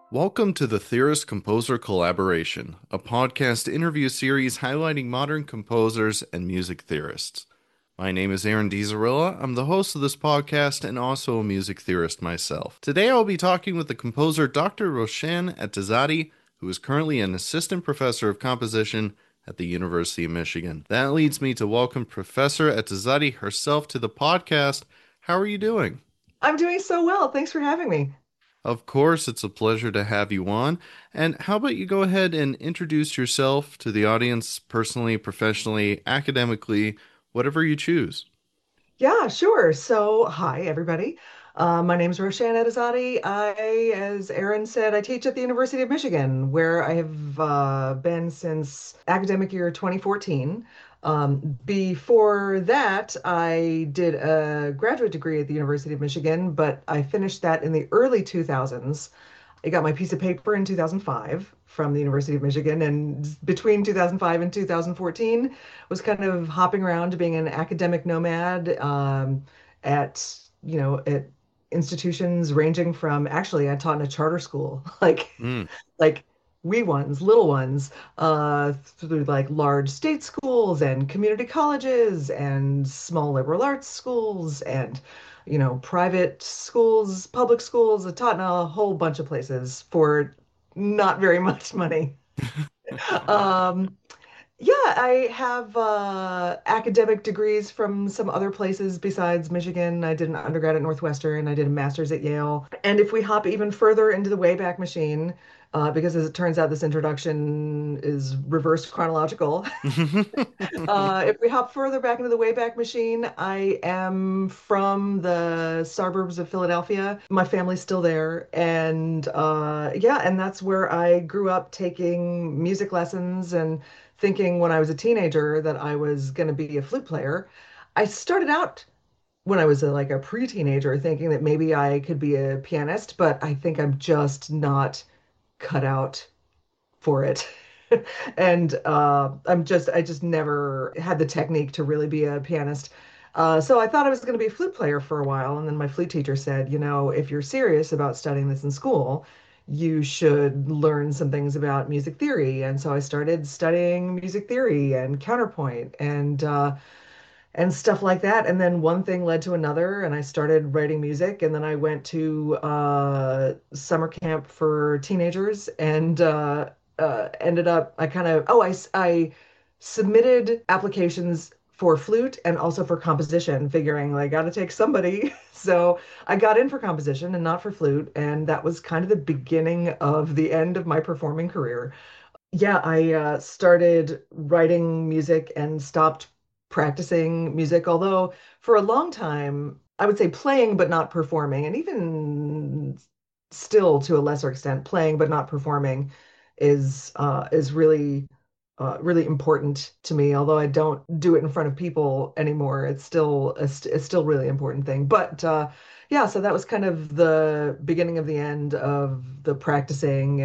Welcome to the Theorist Composer Collaboration, a podcast interview series highlighting modern composers and music theorists. My name is Aaron DiZarilla. I'm the host of this podcast and also a music theorist myself. Today I'll be talking with the composer Dr. Roshan Etezadi, who is currently an assistant professor of composition at the University of Michigan. That leads me to welcome Professor Etezadi herself to the podcast. How are you doing? I'm doing so well. Thanks for having me. Of course, it's a pleasure to have you on. And how about you go ahead and introduce yourself to the audience personally, professionally, academically, whatever you choose. Yeah, sure. So, hi, everybody. My name is Roshan Edizadi. As Aaron said, I teach at the University of Michigan, where I have been since academic year 2014. Before that, I did a graduate degree at the University of Michigan, but I finished that in the early 2000s. I got my piece of paper in 2005 from the University of Michigan, and between 2005 and 2014 was kind of hopping around being an academic nomad at at institutions ranging from actually I taught in a charter school Mm. like wee ones, little ones, through like large state schools and community colleges and small liberal arts schools and private schools, public schools. I taught in a whole bunch of places for not very much money. Um, yeah, I have academic degrees from some other places besides Michigan. I did an undergrad at Northwestern. I did a master's at Yale. And if we hop even further into the Wayback Machine, because as it turns out, this introduction is reverse chronological. If we hop further back into the Wayback Machine, I am from the suburbs of Philadelphia. My family's still there. And yeah, and that's where I grew up taking music lessons and thinking when I was a teenager that I was going to be a flute player. I started out when I was like a pre-teenager thinking that maybe I could be a pianist, but I think I'm just not cut out for it. And I just never had the technique to really be a pianist. So I thought I was going to be a flute player for a while. And then my flute teacher said, if you're serious about studying this in school, you should learn some things about music theory. And so I started studying music theory and counterpoint and stuff like that. And then one thing led to another, and I started writing music. And then I went to summer camp for teenagers and ended up, I submitted applications for flute and also for composition, figuring like, I got to take somebody. So I got in for composition and not for flute. And that was kind of the beginning of the end of my performing career. Yeah, I started writing music and stopped practicing music, although for a long time, I would say playing but not performing, and even still to a lesser extent, playing but not performing is really really important to me. Although I don't do it in front of people anymore, it's still it's still really important thing. But yeah, so that was kind of the beginning of the end of the practicing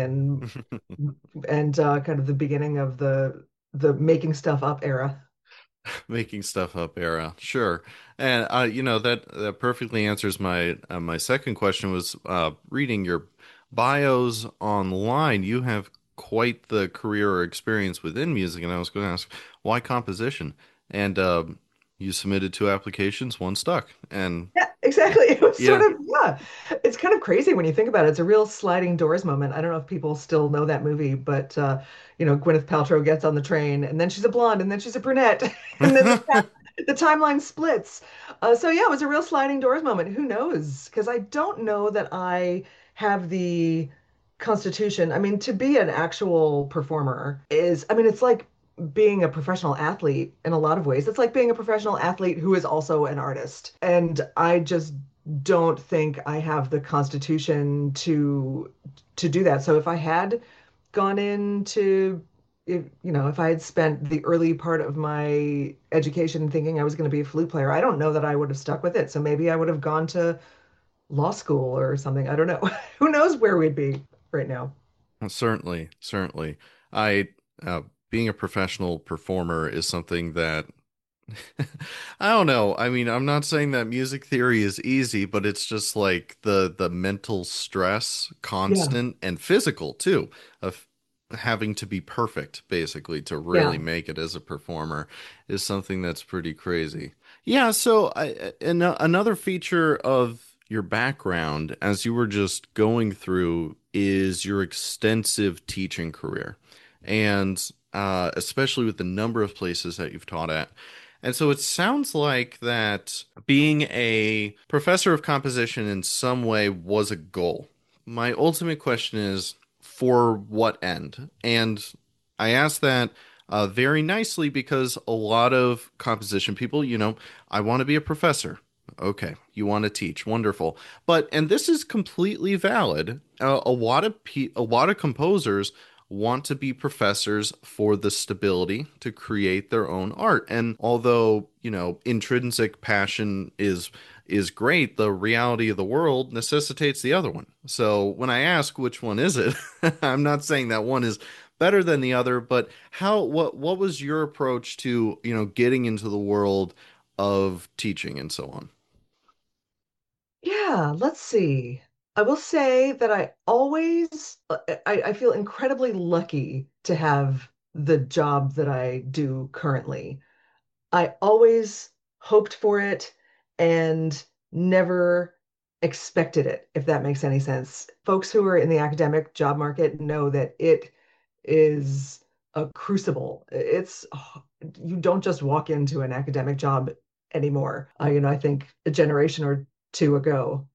and kind of the beginning of the making stuff up era. Making stuff up era. Sure. And that perfectly answers my second question was reading your bios online. You have quite the career or experience within music, and I was going to ask why composition? And you submitted two applications, one stuck. And Yeah, exactly. It was sort yeah. of, yeah. It's kind of crazy when you think about it. It's a real sliding doors moment. I don't know if people still know that movie, but Gwyneth Paltrow gets on the train and then she's a blonde and then she's a brunette and then the timeline splits. So yeah, it was a real sliding doors moment. Who knows? Because I don't know that I have the constitution. I mean, to be an actual performer is, I mean, it's like being a professional athlete in a lot of ways. It's like being a professional athlete who is also an artist. And I just don't think I have the constitution to do that. So if I had gone into if I had spent the early part of my education thinking I was going to be a flute player, I don't know that I would have stuck with it. So maybe I would have gone to law school or something. I don't know. Who knows where we'd be right now? Certainly, certainly. I Being a professional performer is something that I don't know. I mean, I'm not saying that music theory is easy, but it's just like the mental stress, Yeah, constant and physical too, of having to be perfect basically to really yeah. make it as a performer is something that's pretty crazy. Yeah, so another feature of your background as you were just going through is your extensive teaching career. And especially with the number of places that you've taught at. And so it sounds like that being a professor of composition in some way was a goal. My ultimate question is for what end? And I ask that very nicely because a lot of composition people, I want to be a professor. Okay, you want to teach, wonderful. But and this is completely valid. A lot of composers want to be professors for the stability to create their own art. And although, intrinsic passion is great, the reality of the world necessitates the other one. So when I ask which one is it, I'm not saying that one is better than the other, but what was your approach to, getting into the world of teaching and so on? Yeah, let's see. I will say that I feel incredibly lucky to have the job that I do currently. I always hoped for it and never expected it, if that makes any sense. Folks who are in the academic job market know that it is a crucible. You don't just walk into an academic job anymore. I think a generation or two ago,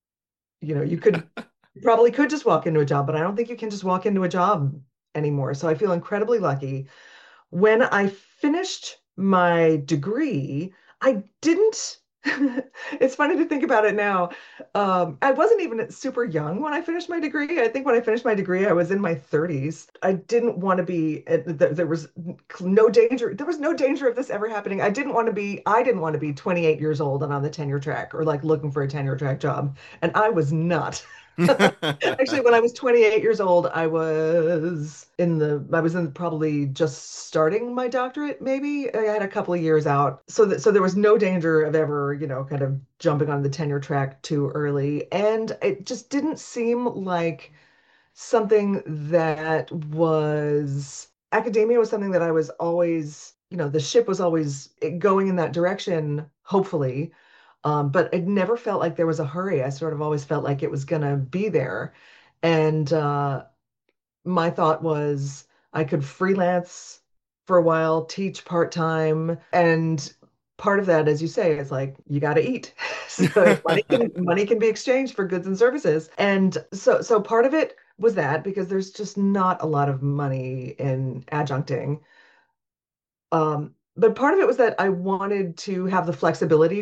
you probably could just walk into a job, but I don't think you can just walk into a job anymore. So I feel incredibly lucky. When I finished my degree, I didn't. It's funny to think about it now. I wasn't even super young when I finished my degree. I think when I finished my degree, I was in my 30s. I didn't want to be, there was no danger. There was no danger of this ever happening. I didn't want to be 28 years old and on the tenure track or like looking for a tenure track job. And I was not. Actually, when I was 28 years old, I was in probably just starting my doctorate, maybe. I had a couple of years out. So there was no danger of ever, kind of jumping on the tenure track too early. And it just didn't seem like something that was academia was something that I was always, the ship was always going in that direction, hopefully. But it never felt like there was a hurry. I sort of always felt like it was going to be there. And my thought was I could freelance for a while, teach part-time, and part of that, as you say, is like you got to eat. So money can be exchanged for goods and services. And so part of it was that because there's just not a lot of money in adjuncting. But part of it was that I wanted to have the flexibility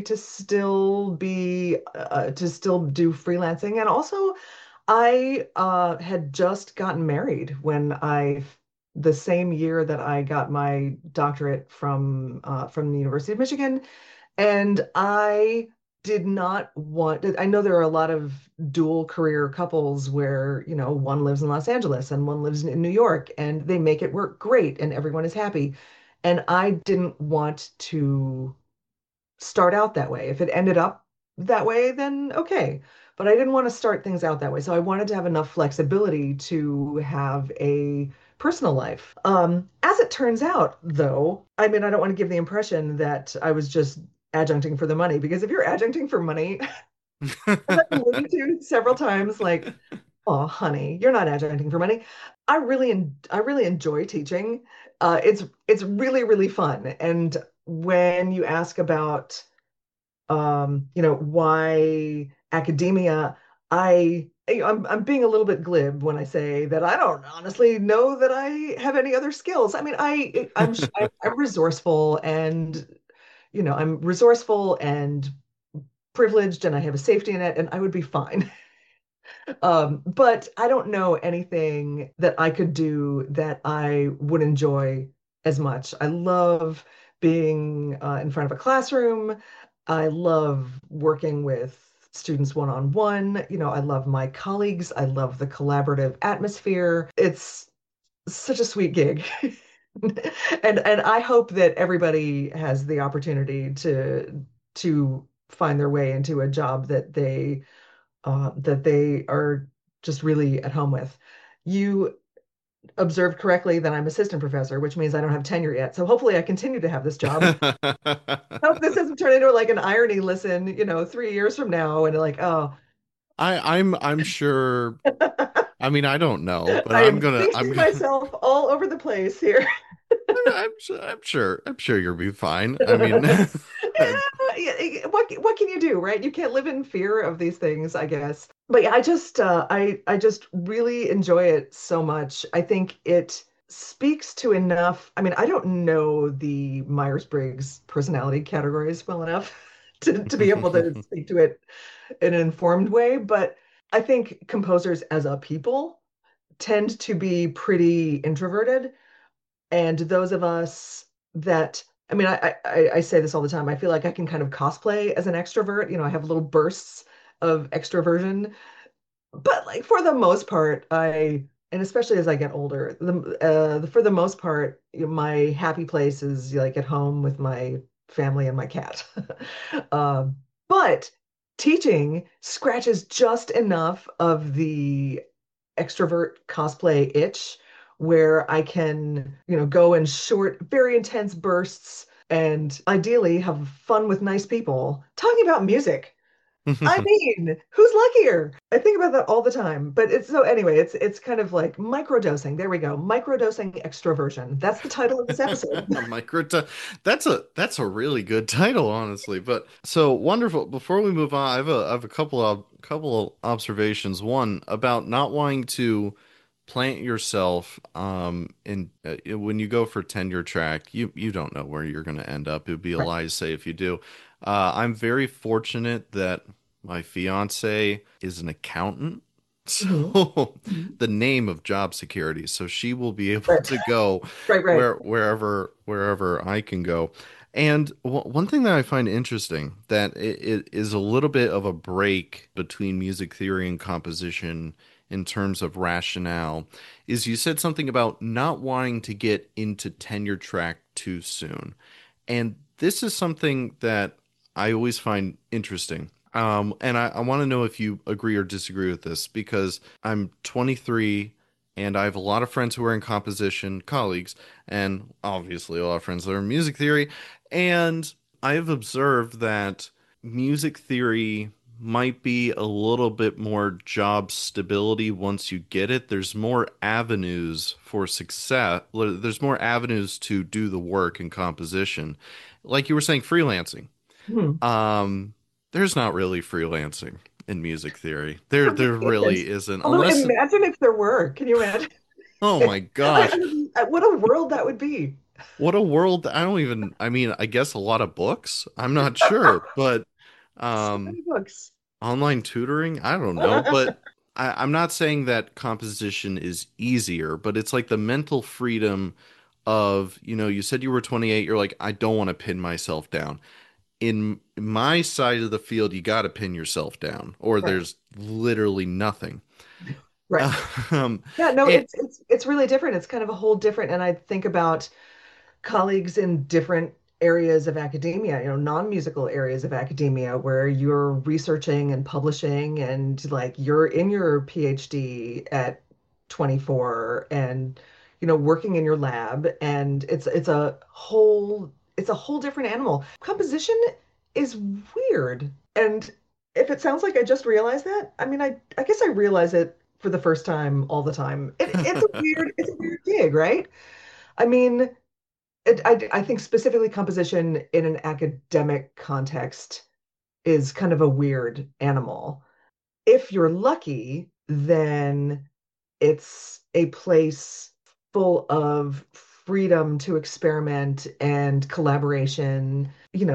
to still do freelancing. And also, I had just gotten married the same year that I got my doctorate from the University of Michigan. And I did not want, I know there are a lot of dual career couples where, one lives in Los Angeles and one lives in New York and they make it work great and everyone is happy. And I didn't want to start out that way. If it ended up that way, then okay. But I didn't want to start things out that way. So I wanted to have enough flexibility to have a personal life. As it turns out, though, I mean, I don't want to give the impression that I was just adjuncting for the money, because if you're adjuncting for money, as I've alluded to several times, like, oh, honey, you're not adjuncting for money. I really enjoy teaching. It's really, really fun. And when you ask about why academia, I'm being a little bit glib when I say that I don't honestly know that I have any other skills. I mean, I'm resourceful and I'm resourceful and privileged and I have a safety net and I would be fine. But I don't know anything that I could do that I would enjoy as much. I love being in front of a classroom. I love working with students one-on-one. I love my colleagues. I love the collaborative atmosphere. It's such a sweet gig. And I hope that everybody has the opportunity to find their way into a job that they are just really at home with. You observed correctly that I'm assistant professor, which means I don't have tenure yet. So hopefully I continue to have this job. I hope this doesn't turn into like an irony lesson, 3 years from now, and like, oh, I'm sure. I mean, I don't know, but I am I'm basing gonna myself all over the place here. I'm sure you'll be fine. I mean, Yeah, yeah, what can you do, right? You can't live in fear of these things, I guess. But yeah, I just really enjoy it so much. I think it speaks to enough. I mean, I don't know the Myers-Briggs personality categories well enough to be able to speak to it in an informed way, but I think composers as a people tend to be pretty introverted. And those of us that, I mean, I say this all the time. I feel like I can kind of cosplay as an extrovert. I have little bursts of extroversion, but like for the most part, and especially as I get older, for the most part, my happy place is like at home with my family and my cat. Um, but teaching scratches just enough of the extrovert cosplay itch where I can, go in short, very intense bursts and ideally have fun with nice people talking about music. I mean, who's luckier? I think about that all the time. But it's so anyway, it's kind of like microdosing. There we go. Microdosing extroversion. That's the title of this episode. Microta. That's a really good title, honestly. But so wonderful. Before we move on, I have a couple of observations. One about not wanting to plant yourself in when you go for tenure track, you don't know where you're going to end up. It would be a Right. lie to say if you do. I'm very fortunate that my fiance is an accountant. Mhm. So Mhm. the name of job security. So she will be able Right. to go Right, right. wherever I can go. And one thing that I find interesting that it is a little bit of a break between music theory and composition in terms of rationale is you said something about not wanting to get into tenure track too soon. And this is something that I always find interesting. And I want to know if you agree or disagree with this because I'm 23 and I have a lot of friends who are in composition, colleagues, and obviously a lot of friends that are in music theory. And I have observed that music theory might be a little bit more job stability once you get it. There's more avenues for success. There's more avenues to do the work in composition. Like you were saying, freelancing. Mhm. Um, there's not really freelancing in music theory. There There really isn't. really isn't, Although unless imagine if there were. Can you imagine? oh my gosh, What a world that would be. what a world. I don't even, I mean, I guess a lot of books. I'm not sure, but So um many books. online tutoring, I don't know, but I'm not saying that composition is easier, but it's like the mental freedom of, you said you were 28, you're like, I don't want to pin myself down. In my side of the field, you got to pin yourself down, or Right, there's literally nothing. right. Um, Yeah, no, and it's really different. It's kind of a whole different, and I think about colleagues in different areas of academia, non-musical areas of academia where you're researching and publishing and like you're in your PhD at 24 and working in your lab and it's a whole different animal. Composition is weird. And if it sounds like I just realized that, I mean I guess I realize it for the first time all the time. It's a weird gig, right? I mean, I think specifically composition in an academic context is kind of a weird animal. If you're lucky, then it's a place full of freedom to experiment and collaboration,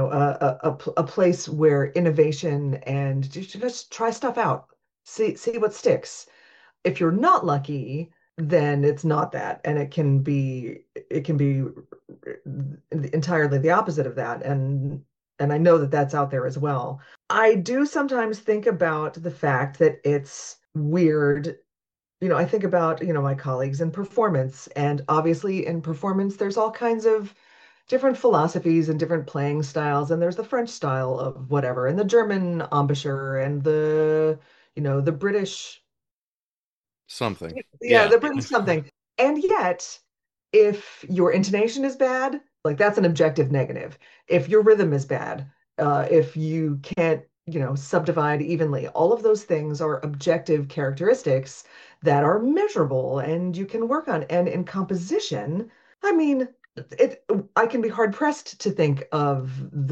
a place where innovation and just try stuff out, see what sticks. If you're not lucky, then it's not that, and it can be entirely the opposite of that, and I know that that's out there as well. I do sometimes think about the fact that it's weird I think about, my colleagues in performance, and obviously in performance, there's all kinds of different philosophies and different playing styles, and there's the French style of whatever, and the German embouchure, and the British, Something. yeah, Yeah. the British something. And yet, if your intonation is bad, like that's an objective negative. If your rhythm is bad, if you can't, subdivide evenly, all of those things are objective characteristics that are measurable and you can work on. And in composition, I mean, it, I can be hard pressed to think of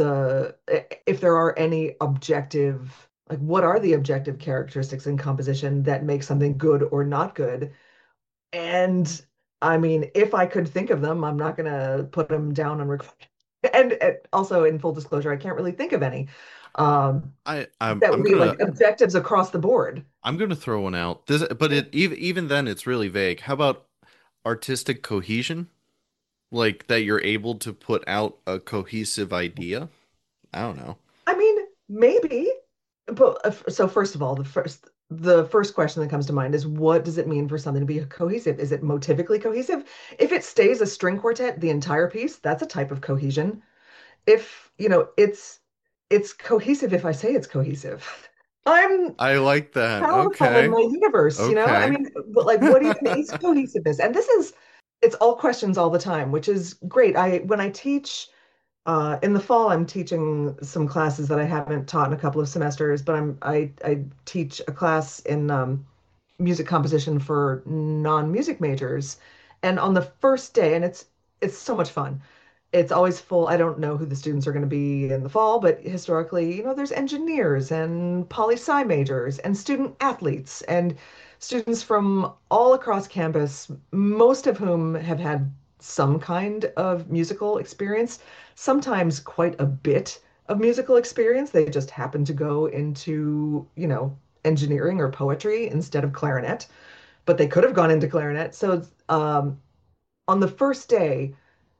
if there are any objective, like what are the objective characteristics in composition that make something good or not good? And I mean, if I could think of them, I'm not going to put them down on record. And also, in full disclosure, I can't really think of any. Um, I I'm that would I'm be gonna like objectives across the board. I'm gonna throw one out. This, but even then it's really vague. How about artistic cohesion? Like that you're able to put out a cohesive idea? I don't know. I mean, maybe, but so first of all, the first question that comes to mind is what does it mean for something to be cohesive? Is it motivically cohesive? If it stays a string quartet the entire piece, that's a type of cohesion. If, it's cohesive if I say it's cohesive. I'm I like that. powerful in Okay. my universe. I Okay. mean, but like what even is cohesiveness? And it's all questions all the time, which is great. When I teach in the fall, I'm teaching some classes that I haven't taught in a couple of semesters, but I teach a class in music composition for non-music majors. And on the first day, and it's so much fun. It's always full. I don't know who the students are going to be in the fall, but historically, there's engineers and poli sci majors and student athletes and students from all across campus, most of whom have had some kind of musical experience, sometimes quite a bit of musical experience. They just happen to go into, engineering or poetry instead of clarinet, but they could have gone into clarinet. So on the first day,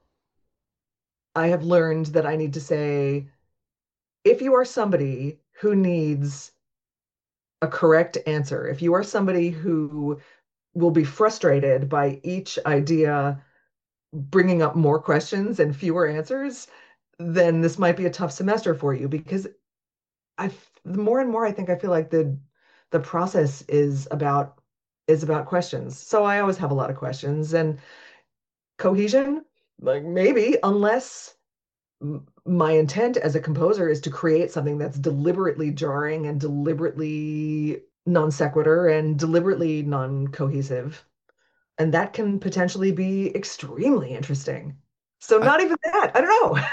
I have learned that I need to say, if you are somebody who needs a correct answer, if you are somebody who will be frustrated by each idea bringing up more questions and fewer answers, then this might be a tough semester for you because the more and more I think I feel like the process is about questions. So I always have a lot of questions and cohesion, like maybe unless my intent as a composer is to create something that's deliberately jarring and deliberately non sequitur and deliberately non-cohesive. And that can potentially be extremely interesting. So I not even that. I don't know.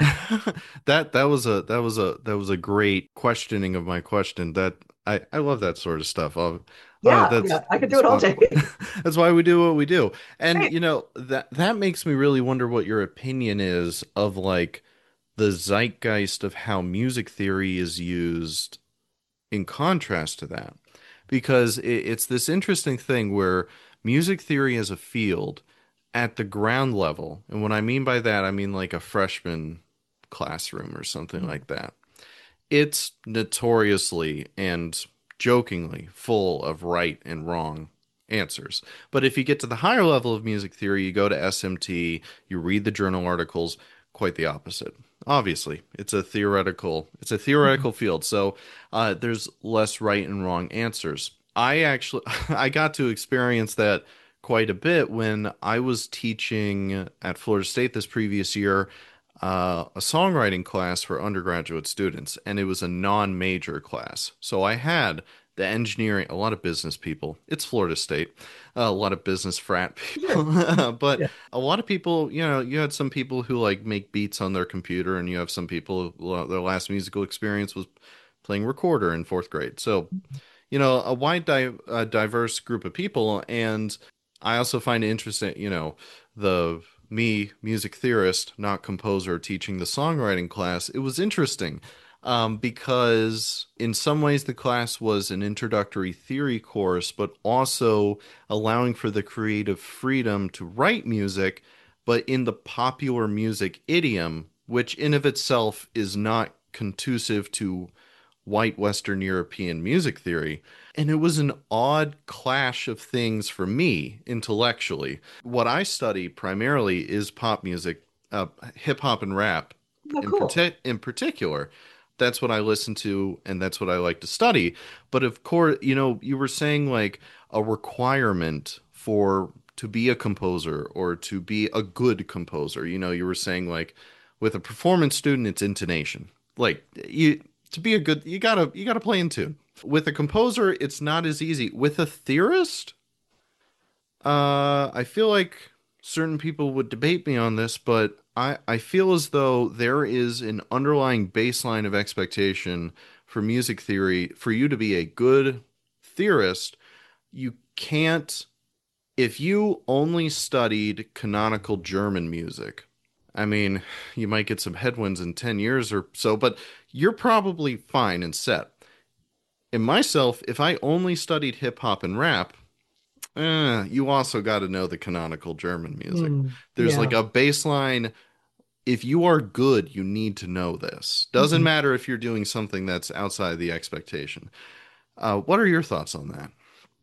that was a great questioning of my question. That I love that sort of stuff. Yeah, That's yeah, I could do that's it all why day. that's why we do what we do. And Right. that makes me really wonder what your opinion is of like the zeitgeist of how music theory is used in contrast to that, because it's this interesting thing where music theory as a field at the ground level, and what I mean by that, I mean like a freshman classroom or something like that. It's notoriously and jokingly full of right and wrong answers. But if you get to the higher level of music theory, you go to SMT, you read the journal articles, quite the opposite. Obviously, it's a theoretical field, so there's less right and wrong answers. I actually I got to experience that quite a bit when I was teaching at Florida State this previous year a songwriting class for undergraduate students, and it was a non-major class. So I had the engineering, a lot of business people. It's Florida State, a lot of business frat Sure. people, but Yeah. a lot of people, you had some people who like make beats on their computer, and you have some people who, their last musical experience was playing recorder in fourth grade. So, a wide, diverse group of people, and I also find it interesting, the me, music theorist, not composer, teaching the songwriting class, it was interesting because in some ways the class was an introductory theory course, but also allowing for the creative freedom to write music, but in the popular music idiom, which in of itself is not conducive to white Western European music theory. And it was an odd clash of things for me intellectually. What I study primarily is pop music, hip hop and rap Oh, cool. in particular. That's what I listen to and that's what I like to study. But of course, you were saying like a requirement for to be a composer or to be a good composer. You were saying like with a performance student, it's intonation. Like you to be a good, you gotta play in tune. With a composer, it's not as easy. With a theorist, I feel like certain people would debate me on this, but I feel as though there is an underlying baseline of expectation for music theory. For you to be a good theorist, you can't, if you only studied canonical German music, I mean, you might get some headwinds in 10 years or so, but you're probably fine and set. In myself, if I only studied hip hop and rap, you also got to know the canonical German music. There's like Yeah. a baseline. If you are good, you need to know this. Doesn't Mhm. matter if you're doing something that's outside the expectation. What are your thoughts on that?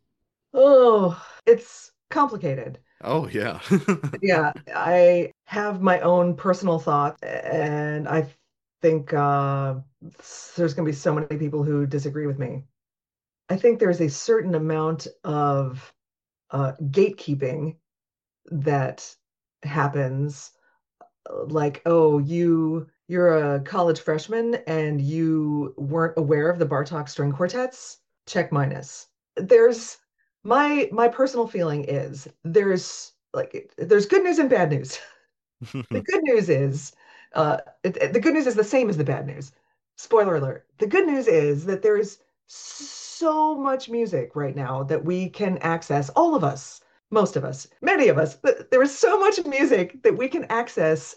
Oh, it's complicated. Oh, yeah. Yeah, I have my own personal thoughts, and I think there's going to be so many people who disagree with me. I think there's a certain amount of gatekeeping that happens, like, oh, you're a college freshman and you weren't aware of the Bartok string quartets? Check minus. There's my personal feeling is there's good news and bad news. The good news is, the good news is the same as the bad news. Spoiler alert. The good news is that there is so much music right now that we can access, all of us, most of us, many of us. There is so much music that we can access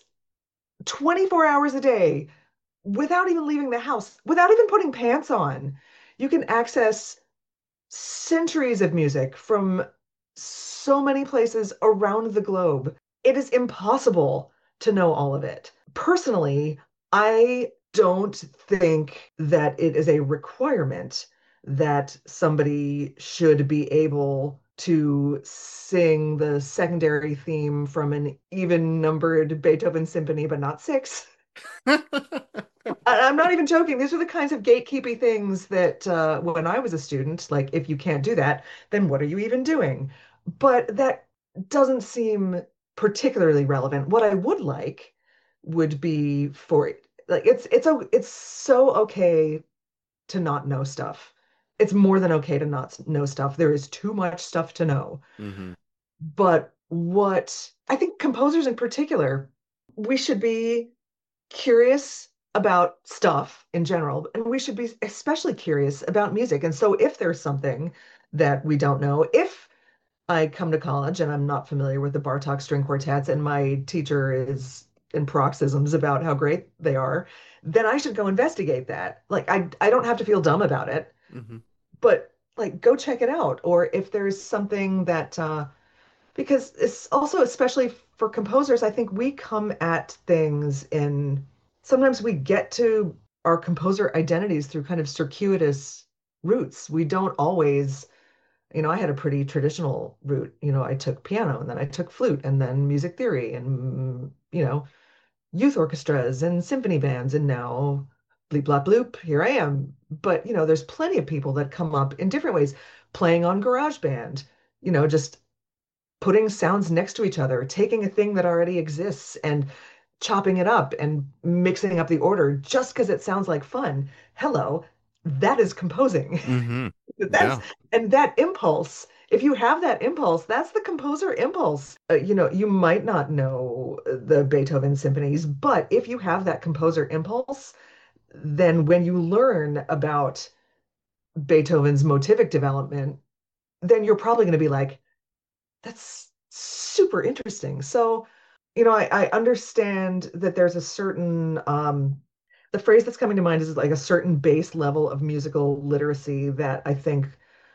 24 hours a day without even leaving the house, without even putting pants on. You can access centuries of music from so many places around the globe. It is impossible to know all of it. Personally, I don't think that it is a requirement that somebody should be able to sing the secondary theme from an even numbered Beethoven symphony, but not six. I'm not even joking. These are the kinds of gatekeepy things that when I was a student, like if you can't do that, then what are you even doing? But that doesn't seem particularly relevant. What I would like would be for like it's so okay to not know stuff. It's more than okay to not know stuff. There is too much stuff to know. Hmm. But what I think composers in particular, we should be curious about stuff in general, and we should be especially curious about music. And so, if there's something that we don't know, if I come to college and I'm not familiar with the Bartok string quartets, and my teacher is in paroxysms about how great they are, then I should go investigate that. Like, I don't have to feel dumb about it, Hmm. but like, go check it out. Or if there's something that, because it's also, especially for composers, I think we come at things in, sometimes we get to our composer identities through kind of circuitous routes. We don't always, I had a pretty traditional route. I took piano and then I took flute and then music theory and, youth orchestras and symphony bands. And now bleep, blop, bloop, here I am. But, there's plenty of people that come up in different ways, playing on GarageBand, just putting sounds next to each other, taking a thing that already exists and chopping it up and mixing up the order just because it sounds like fun. Hello, that is composing. Hmm. That's Yeah. and that impulse. If you have that impulse, that's the composer impulse. You might not know the Beethoven symphonies, but if you have that composer impulse, then when you learn about Beethoven's motivic development, then you're probably going to be like, that's super interesting. So, I understand that there's a certain the phrase that's coming to mind is like a certain base level of musical literacy that I think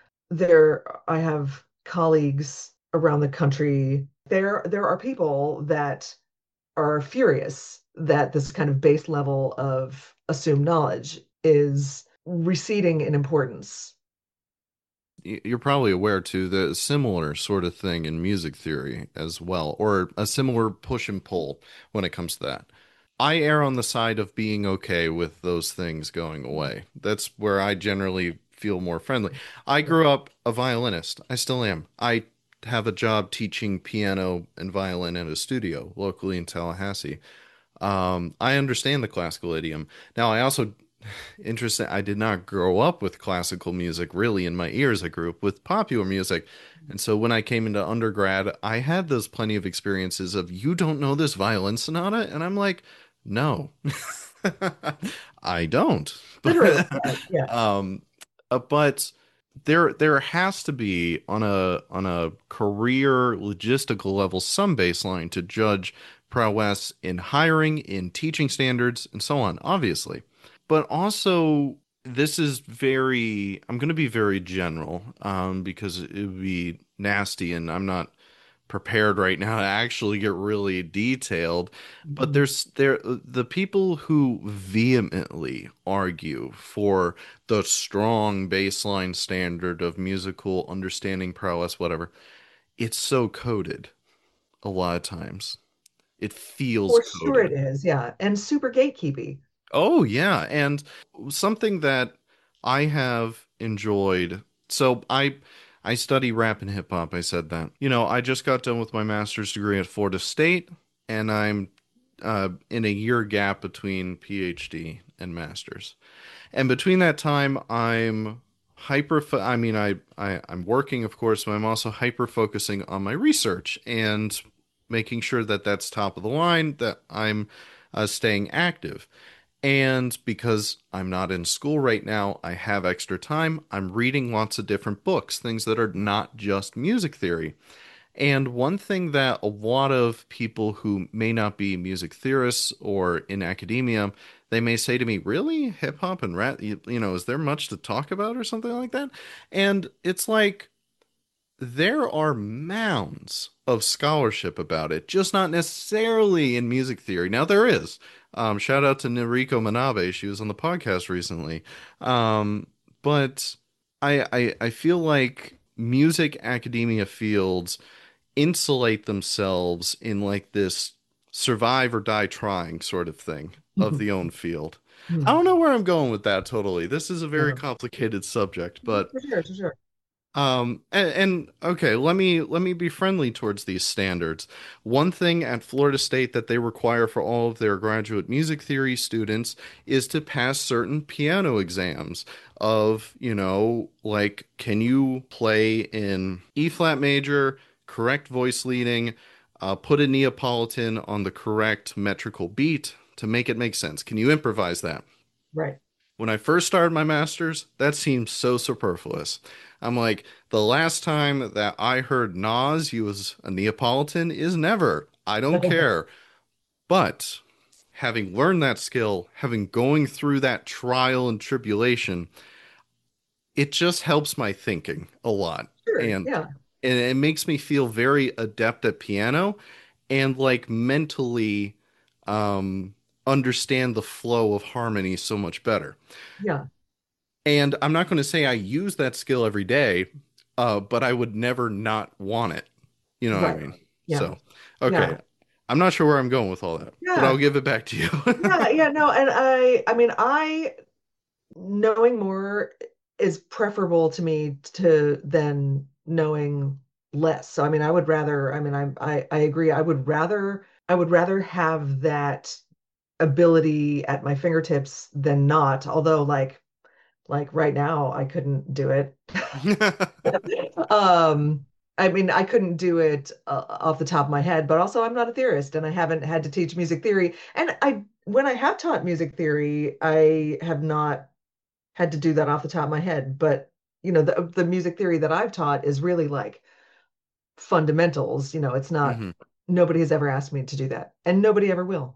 I have colleagues around the country. There are people that are furious that this kind of base level of assumed knowledge is receding in importance. You're probably aware too that a similar sort of thing in music theory as well, or a similar push and pull when it comes to that. I err on the side of being okay with those things going away. That's where I generally feel more friendly. I grew up a violinist. I still am. I have a job teaching piano and violin at a studio locally in Tallahassee. I understand the classical idiom. Now, I also interesting. I did not grow up with classical music really in my ears. I grew up with popular music. And so when I came into undergrad, I had those plenty of experiences of, you don't know this violin sonata? And I'm like, no, I don't. Literally, But, yeah, yeah. um, but there has to be on a career logistical level some baseline to judge prowess in hiring, in teaching standards, and so on, obviously. But also, this is very, I'm going to be very general, because it would be nasty and I'm not prepared right now to actually get really detailed. But Mhm. the people who vehemently argue for the strong baseline standard of musical understanding, prowess, whatever. It's so coded a lot of times. It feels For sure coded. it is, yeah. And super gatekeepy. Oh, yeah. And something that I have enjoyed. So I study rap and hip hop. I said that. I just got done with my master's degree at Florida State, and I'm in a year gap between PhD and master's. And between that time, I'm I mean, I'm working, of course, but I'm also hyper focusing on my research and making sure that that's top of the line, that I'm staying active. And because I'm not in school right now, I have extra time. I'm reading lots of different books, things that are not just music theory. And one thing that a lot of people who may not be music theorists or in academia, they may say to me, "Really? Hip hop and rap, is there much to talk about or something like that?" And it's like, there are mounds of scholarship about it, just not necessarily in music theory. Now there is. Shout out to Noriko Manabe. She was on the podcast recently. But I feel like music academia fields insulate themselves in like this survive or die trying sort of thing of Mhm. the own field. I Mhm. don't know where I'm going with that totally. This is a very No. complicated subject, but For sure, for sure. and okay, let me be friendly towards these standards. One thing at Florida State that they require for all of their graduate music theory students is to pass certain piano exams of, like, can you play in E flat major, correct voice leading, put a Neapolitan on the correct metrical beat to make it make sense. Can you improvise that? Right. When I first started my master's, that seemed so superfluous. I'm like, the last time that I heard Nas use a Neapolitan is never. I don't care. But having learned that skill, having going through that trial and tribulation, it just helps my thinking a lot. Sure, And yeah, and it makes me feel very adept at piano and like mentally um understand the flow of harmony so much better. yeah, And I'm not going to say I use that skill every day, but I would never not want it. You know what I right. mean? Yeah, So, okay. yeah, I'm not sure where I'm going with all that, but I'll yeah, give it back to you. yeah, yeah. No, and I mean, knowing more is preferable to me to than knowing less. So, I mean, I would rather, I mean, I agree. I would rather have that ability at my fingertips than not. Although, like right now, I couldn't do it. Um, I mean, I couldn't do it off the top of my head, but also I'm not a theorist and I haven't had to teach music theory. And when I have taught music theory, I have not had to do that off the top of my head. But, the music theory that I've taught is really like fundamentals. It's not, Mhm. nobody has ever asked me to do that, and nobody ever will.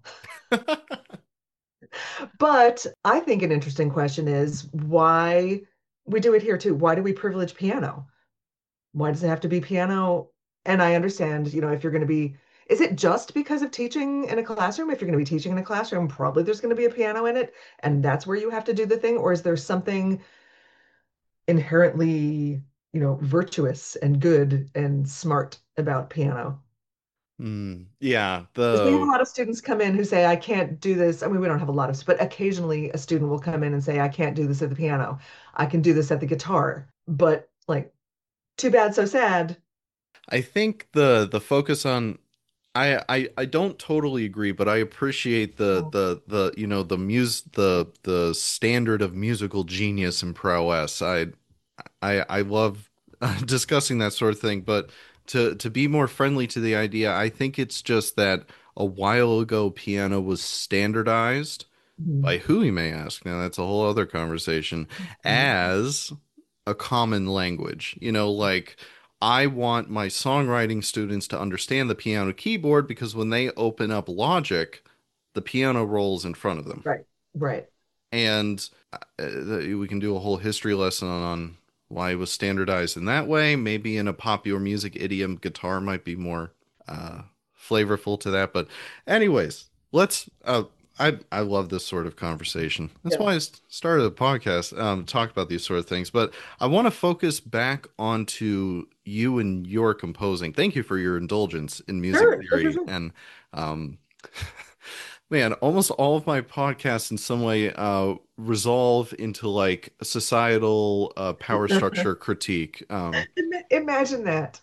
But I think an interesting question is why we do it here too. Why do we privilege piano? Why does it have to be piano? And I understand, if you're going to be Is it just because of teaching in a classroom? If you're going to be teaching in a classroom, probably there's going to be a piano in it, and that's where you have to do the thing, or is there something inherently, virtuous and good and smart about piano? Yeah, Because we have a the lot of students come in who say, I can't do this. I mean, we don't have a lot of, but occasionally a student will come in and say, I can't do this at the piano. I can do this at the guitar. But like, too bad, so sad. I think the focus on I don't totally agree, but I appreciate Oh, the the standard of musical genius and prowess. I love discussing that sort of thing, but to be more friendly to the idea, I think it's just that a while ago piano was standardized mhm, by who, you may ask. Now that's a whole other conversation, mhm. as a common language. Like I want my songwriting students to understand the piano keyboard because when they open up Logic, the piano rolls in front of them. Right, right. And we can do a whole history lesson on why it was standardized in that way. Maybe in a popular music idiom, guitar might be more uh, flavorful to that. But, anyways, let's. I love this sort of conversation. That's Yeah, why I started the podcast, talk about these sort of things. But I want to focus back onto you and your composing. Thank you for your indulgence in music sure, sure, sure, theory sure. and um, man, almost all of my podcasts in some way resolve into like a societal power structure critique. Imagine that.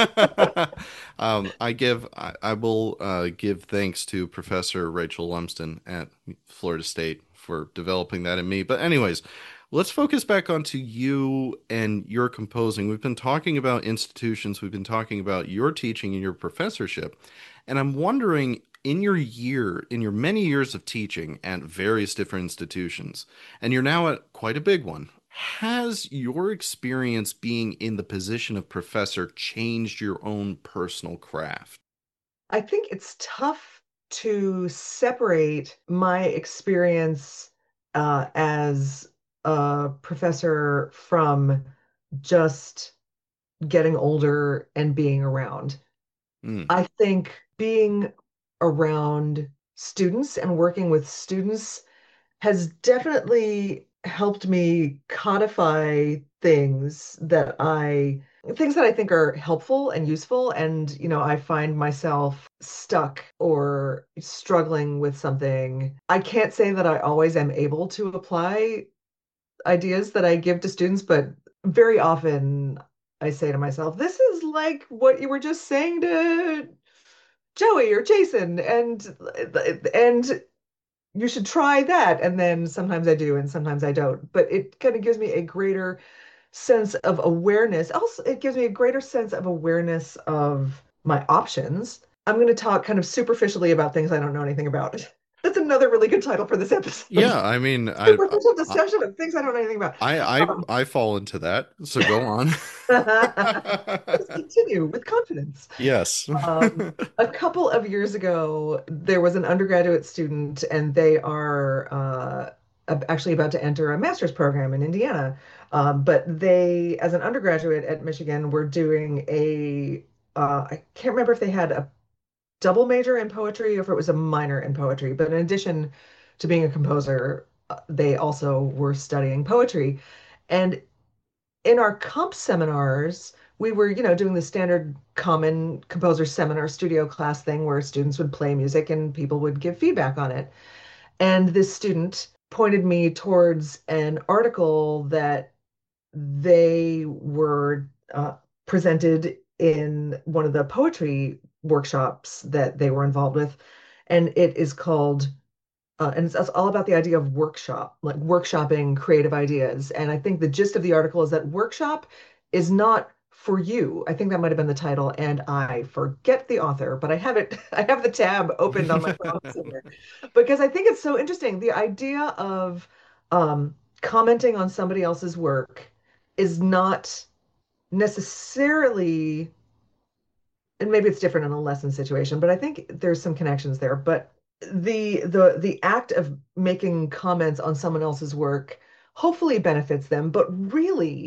I will give thanks to Professor Rachel Lumsden at Florida State for developing that in me. But anyways, let's focus back onto you and your composing. We've been talking about institutions, we've been talking about your teaching and your professorship, and I'm wondering, in your many years of teaching at various different institutions, and you're now at quite a big one, has your experience being in the position of professor changed your own personal craft? I think it's tough to separate my experience as a professor from just getting older and being around. Mm, I think being around students and working with students has definitely helped me codify things that I think are helpful and useful. And, I find myself stuck or struggling with something. I can't say that I always am able to apply ideas that I give to students, but very often I say to myself, this is like what you were just saying to Joey or Jason, and you should try that. And then sometimes I do, and sometimes I don't. But it kind of gives me a greater sense of awareness. Also, it gives me a greater sense of awareness of my options. I'm going to talk kind of superficially about things I don't know anything about. That's another really good title for this episode. yeah, I mean, Superficial discussion of things I don't know anything about. I fall into that, so go on. Let's continue with confidence. Yes. A couple of years ago, there was an undergraduate student, and they are actually about to enter a master's program in Indiana. But they, as an undergraduate at Michigan, were doing I can't remember if they had a double major in poetry or if it was a minor in poetry. But in addition to being a composer, they also were studying poetry. And in our comp seminars, we were, doing the standard common composer seminar studio class thing where students would play music and people would give feedback on it. And this student pointed me towards an article that they were presented in one of the poetry workshops that they were involved with. And it is called and it's all about the idea of like workshopping creative ideas. And I think the gist of the article is that workshop is not for you. I think that might have been the title, and I forget the author, but I have it, I have the tab opened on my phone somewhere because I think it's so interesting. The idea of commenting on somebody else's work is not necessarily, and maybe it's different in a lesson situation, but I think there's some connections there. But the act of making comments on someone else's work hopefully benefits them, but really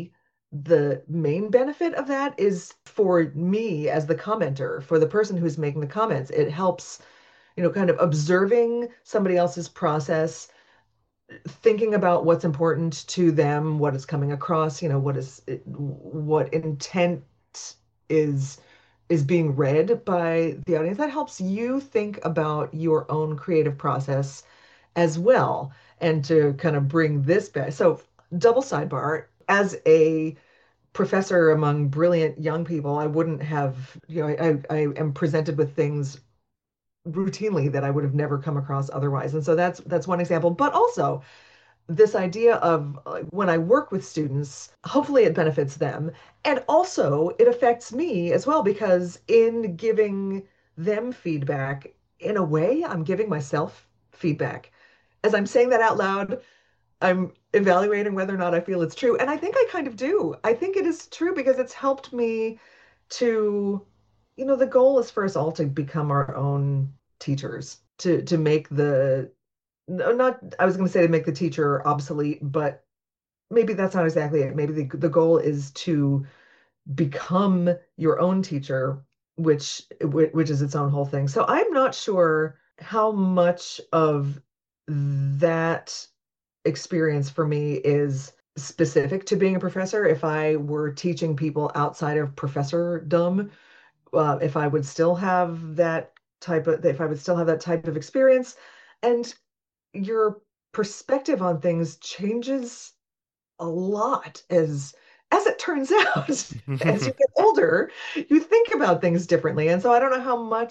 the main benefit of that is for me as the commenter, for the person who's making the comments. It helps, kind of observing somebody else's process, thinking about what's important to them, what is coming across, what intent is is being read by the audience. That helps you think about your own creative process as well, and to kind of bring this back. So, double sidebar, as a professor among brilliant young people, I wouldn't have, I am presented with things routinely that I would have never come across otherwise. And so that's one example. But also, this idea of when I work with students, hopefully it benefits them. And also it affects me as well, because in giving them feedback, in a way, I'm giving myself feedback. As I'm saying that out loud, I'm evaluating whether or not I feel it's true. And I think I kind of do. I think it is true because it's helped me to, the goal is for us all to become our own teachers, to make the no, not, I was going to say to make the teacher obsolete, but maybe that's not exactly it. Maybe the goal is to become your own teacher, which is its own whole thing. So I'm not sure how much of that experience for me is specific to being a professor. If I were teaching people outside of professordom, if I would still have that if I would still have that type of experience. And your perspective on things changes a lot as it turns out. As you get older, you think about things differently. And so I don't know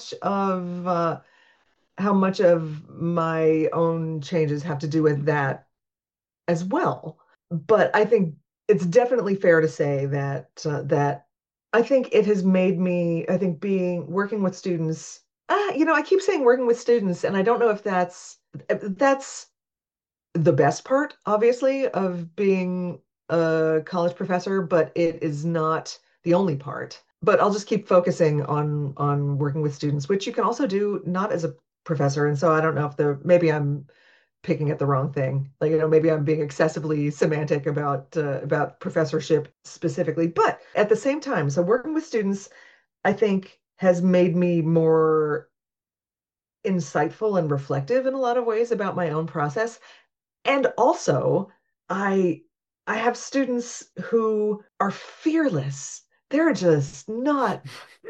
how much of my own changes have to do with that as well. But I think it's definitely fair to say that I think it has made me, I think being working with students, I keep saying working with students, and I don't know if that's the best part, obviously, of being a college professor, but it is not the only part. But I'll just keep focusing on working with students, which you can also do not as a professor. And so I don't know if maybe I'm picking at the wrong thing. Like, maybe I'm being excessively semantic about professorship specifically. But at the same time, so working with students, I think has made me more insightful and reflective in a lot of ways about my own process. And also, I I have students who are fearless. They're just not,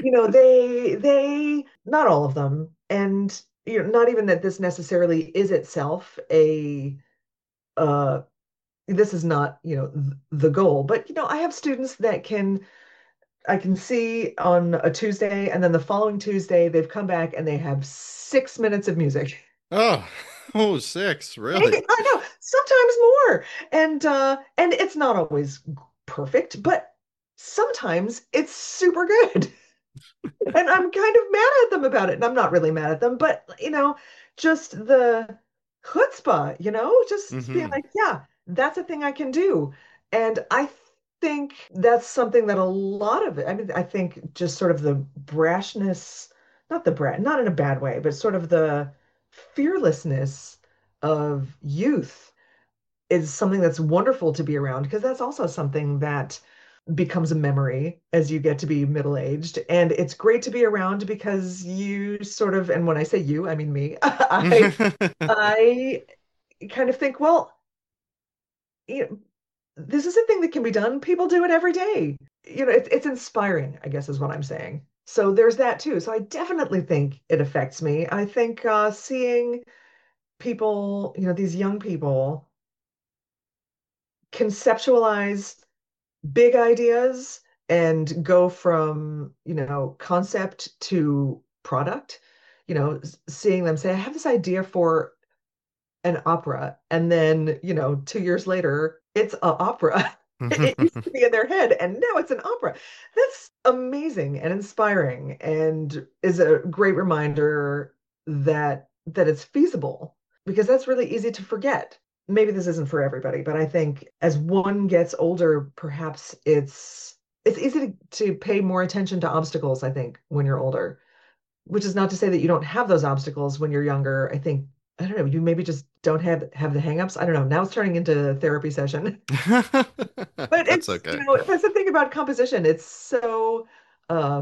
they not all of them. And not even that this necessarily is itself a this is not, the goal, but I have students that I can see on a Tuesday, and then the following Tuesday they've come back and they have 6 minutes of music. Oh, oh, six, really? I know, sometimes more. And it's not always perfect, but sometimes it's super good. And I'm kind of mad at them about it. And I'm not really mad at them, but just the chutzpah, just being Hmm. like, yeah, that's a thing I can do. And I think that's something that a lot of it, I mean, I think just sort of the brashness, not in a bad way, but sort of the fearlessness of youth is something that's wonderful to be around, because that's also something that becomes a memory as you get to be middle-aged. And it's great to be around because you sort of, and when I say you, I mean me, I kind of think, well, you know, this is a thing that can be done. People do it every day. It's inspiring, I guess is what I'm saying. So there's that too. So I definitely think it affects me. I think seeing people, these young people conceptualize big ideas and go from, concept to product, seeing them say, I have this idea for an opera. And then, 2 years later, it's an opera. It used to be in their head, and now it's an opera. That's amazing and inspiring, and is a great reminder that it's feasible, because that's really easy to forget. Maybe this isn't for everybody, but I think as one gets older, perhaps it's easy to pay more attention to obstacles, I think, when you're older, which is not to say that you don't have those obstacles when you're younger. I think I don't know, you maybe just don't have the hangups. I don't know. Now it's turning into a therapy session. But That's it's, okay. that's the thing about composition. It's so uh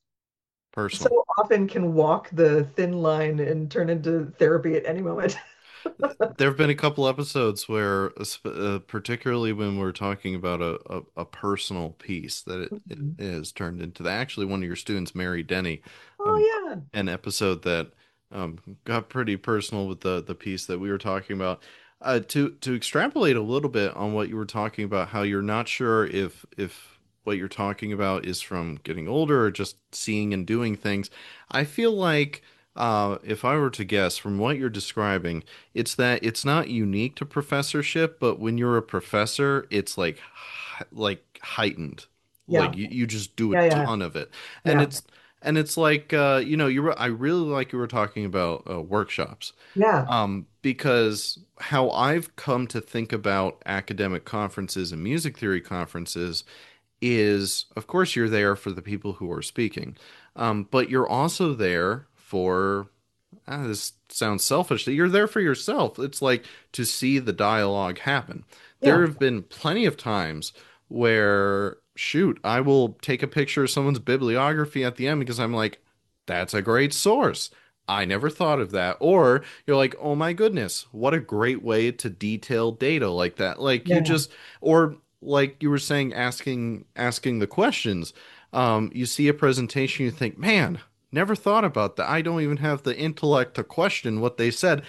so Personal. often can walk the thin line and turn into therapy at any moment. There have been a couple episodes where, particularly when we're talking about a personal piece, that it Mhm. is turned into that. Actually, one of your students, Mary Denny, Oh um, yeah. an episode that got pretty personal with the piece that we were talking about. To extrapolate a little bit on what you were talking about, how you're not sure if what you're talking about is from getting older or just seeing and doing things. I feel like if I were to guess from what you're describing, it's that it's not unique to professorship, but when you're a professor, it's like heightened. Like Yeah. you just do a Yeah, yeah. ton of it. And Yeah. it's like I really like you were talking about workshops. Yeah. Because how I've come to think about academic conferences and music theory conferences is, of course, you're there for the people who are speaking, but you're also there for this sounds selfish that you're there for yourself. It's like to see the dialogue happen. There Yeah. have been plenty of times where, shoot, I will take a picture of someone's bibliography at the end because I'm like, that's a great source. I never thought of that. Or you're like, oh my goodness, what a great way to detail data like that. Like you Yeah. just, or like you were saying, asking the questions. You see a presentation, you think, man, never thought about that. I don't even have the intellect to question what they said.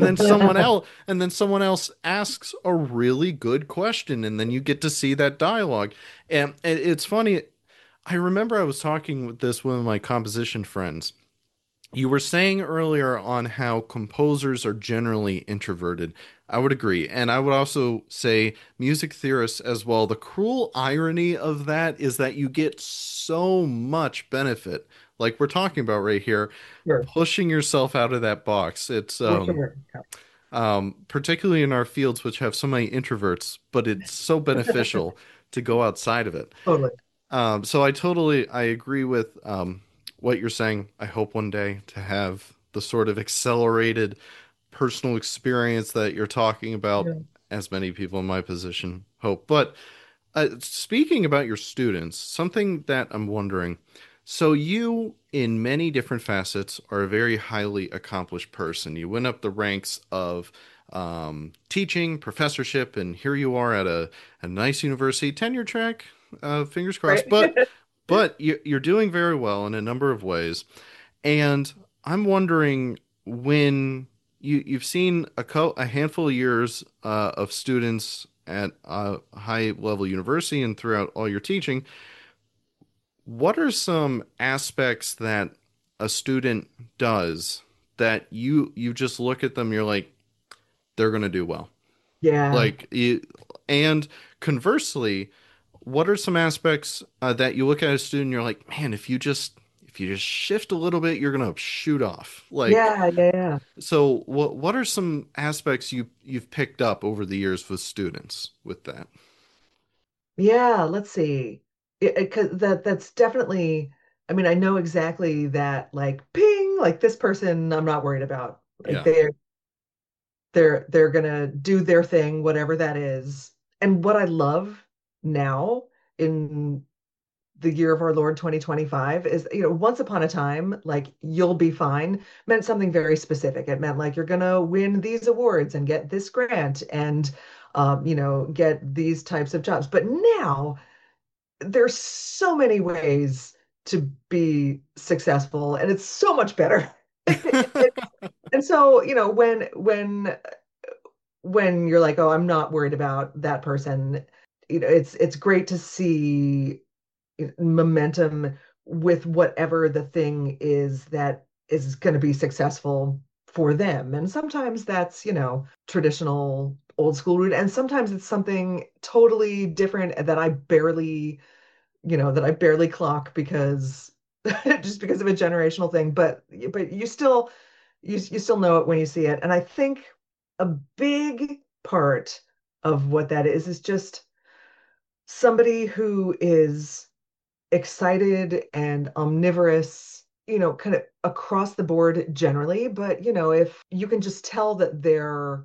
And then someone else asks a really good question, and then you get to see that dialogue. And it's funny. I remember I was talking with this one of my composition friends. You were saying earlier on how composers are generally introverted. I would agree. And I would also say music theorists as well. The cruel irony of that is that you get so much benefit, like we're talking about right here, Sure. pushing yourself out of that box. It's For sure. particularly in our fields, which have so many introverts, but it's so beneficial to go outside of it. Totally. So I agree with what you're saying. I hope one day to have the sort of accelerated personal experience that you're talking about, Yeah. as many people in my position hope. But speaking about your students, something that I'm wondering. So you, in many different facets, are a very highly accomplished person. You went up the ranks of teaching, professorship, and here you are at a nice university tenure track. Fingers crossed. Right. But you're doing very well in a number of ways. And I'm wondering when you've seen a handful of years of students at a high level university and throughout all your teaching, what are some aspects that a student does that you just look at them, you're like, they're going to do well. Yeah. Like and conversely, what are some aspects that you look at a student and you're like, man, if you just shift a little bit, you're gonna shoot off. Like, Yeah. Yeah. Yeah. so what are some aspects you've picked up over the years with students with that? Yeah. Let's see. 'Cause that's definitely, I mean, I know exactly that, like ping, like this person I'm not worried about. Like Yeah. they're gonna do their thing, whatever that is. And what I love now in the year of our Lord 2025 is, once upon a time, like you'll be fine meant something very specific. It meant like you're gonna win these awards and get this grant and get these types of jobs. But now there's so many ways to be successful, and it's so much better. And so, when you're like, oh, I'm not worried about that person, it's great to see momentum with whatever the thing is that is going to be successful for them. And sometimes that's, traditional old school route. And sometimes it's something totally different that I barely clock because just because of a generational thing. But you still know it when you see it. And I think a big part of what that is just somebody who is excited and omnivorous. kind of across the board generally, but if you can just tell that they're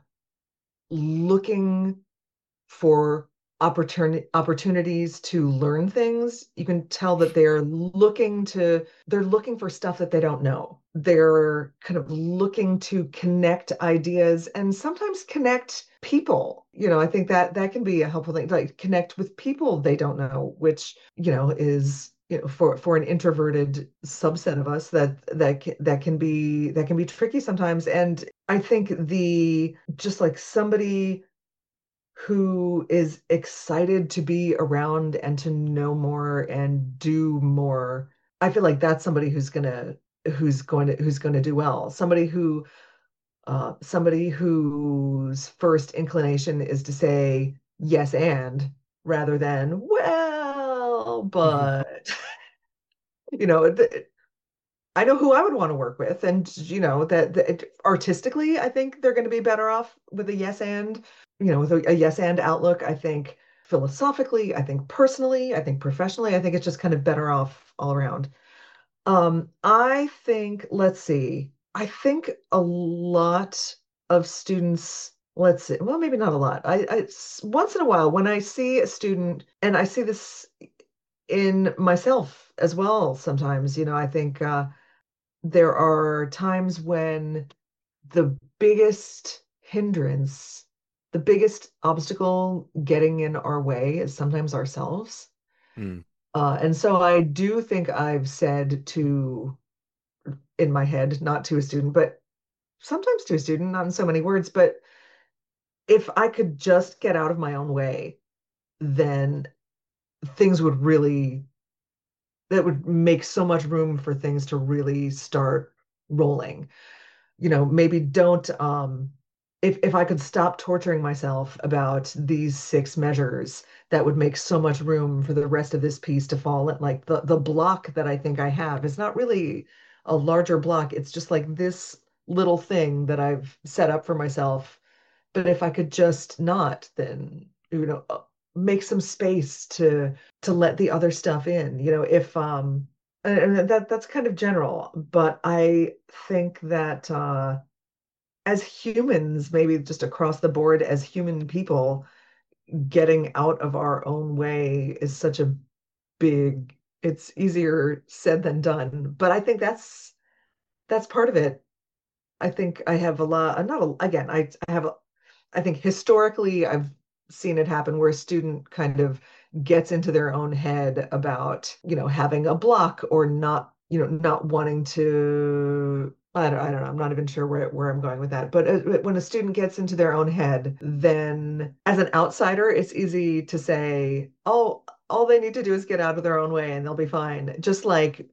looking for opportunities to learn things. You can tell that they're looking for stuff that they don't know. They're kind of looking to connect ideas and sometimes connect people. I think that that can be a helpful thing, like connect with people they don't know, which, is for an introverted subset of us that can be tricky sometimes. And I think the just like somebody who is excited to be around and to know more and do more. I feel like that's somebody who's going to do well. Somebody whose first inclination is to say yes and rather than well, but you know, th I know who I would want to work with, and that artistically, I think they're going to be better off with a yes and, with a yes and outlook. I think philosophically, I think personally, I think professionally, I think it's just kind of better off all around. I think, let's see, I think a lot of students, let's see, well, maybe not a lot. Once in a while, when I see a student, and I see this in myself as well, sometimes, I think. There are times when the biggest hindrance, the biggest obstacle getting in our way is sometimes ourselves. Mm. And so I do think I've said in my head, not to a student, but sometimes to a student, not in so many words, but if I could just get out of my own way, then things would really, that would make so much room for things to really start rolling. Maybe don't if I could stop torturing myself about these six measures, that would make so much room for the rest of this piece to fall in. Like the block that I think I have is not really a larger block. It's just like this little thing that I've set up for myself. But if I could just not, then make some space to let the other stuff in. If and that's kind of general, but I think that as humans, maybe just across the board as human people, getting out of our own way is such a it's easier said than done. But I think that's part of it. I think I have a lot, not a, again, I have I think historically I've seen it happen where a student kind of gets into their own head about, having a block or not, not wanting to, I don't know, I'm not even sure where I'm going with that. But when a student gets into their own head, then as an outsider, it's easy to say, oh, all they need to do is get out of their own way and they'll be fine. Just like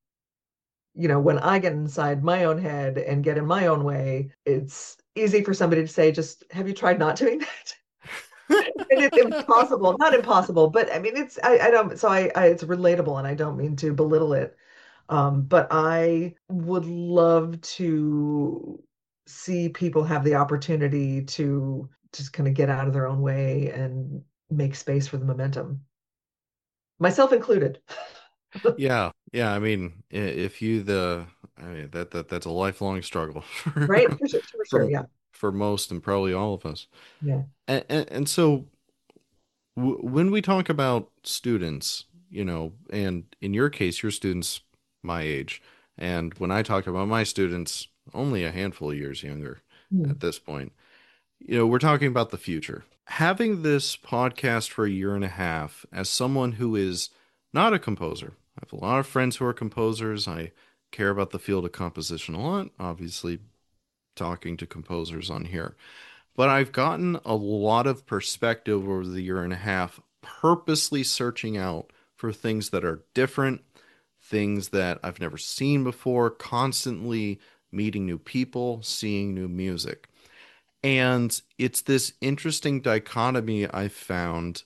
when I get inside my own head and get in my own way, it's easy for somebody to say, just have you tried not doing that? And it's impossible, not impossible, but I mean, I don't, so it's relatable and I don't mean to belittle it. But I would love to see people have the opportunity to just kind of get out of their own way and make space for the momentum, myself included. Yeah, yeah. I mean, if you the, I mean that's a lifelong struggle Right? For sure, for yeah. for most and probably all of us. Yeah. And so w when we talk about students, and in your case, your students my age, and when I talk about my students, only a handful of years younger Hmm. at this point, we're talking about the future. Having this podcast for a year and a half, as someone who is not a composer, I have a lot of friends who are composers. I care about the field of composition a lot, obviously, talking to composers on here. But I've gotten a lot of perspective over the year and a half, purposely searching out for things that are different, things that I've never seen before, constantly meeting new people, seeing new music. And it's this interesting dichotomy I found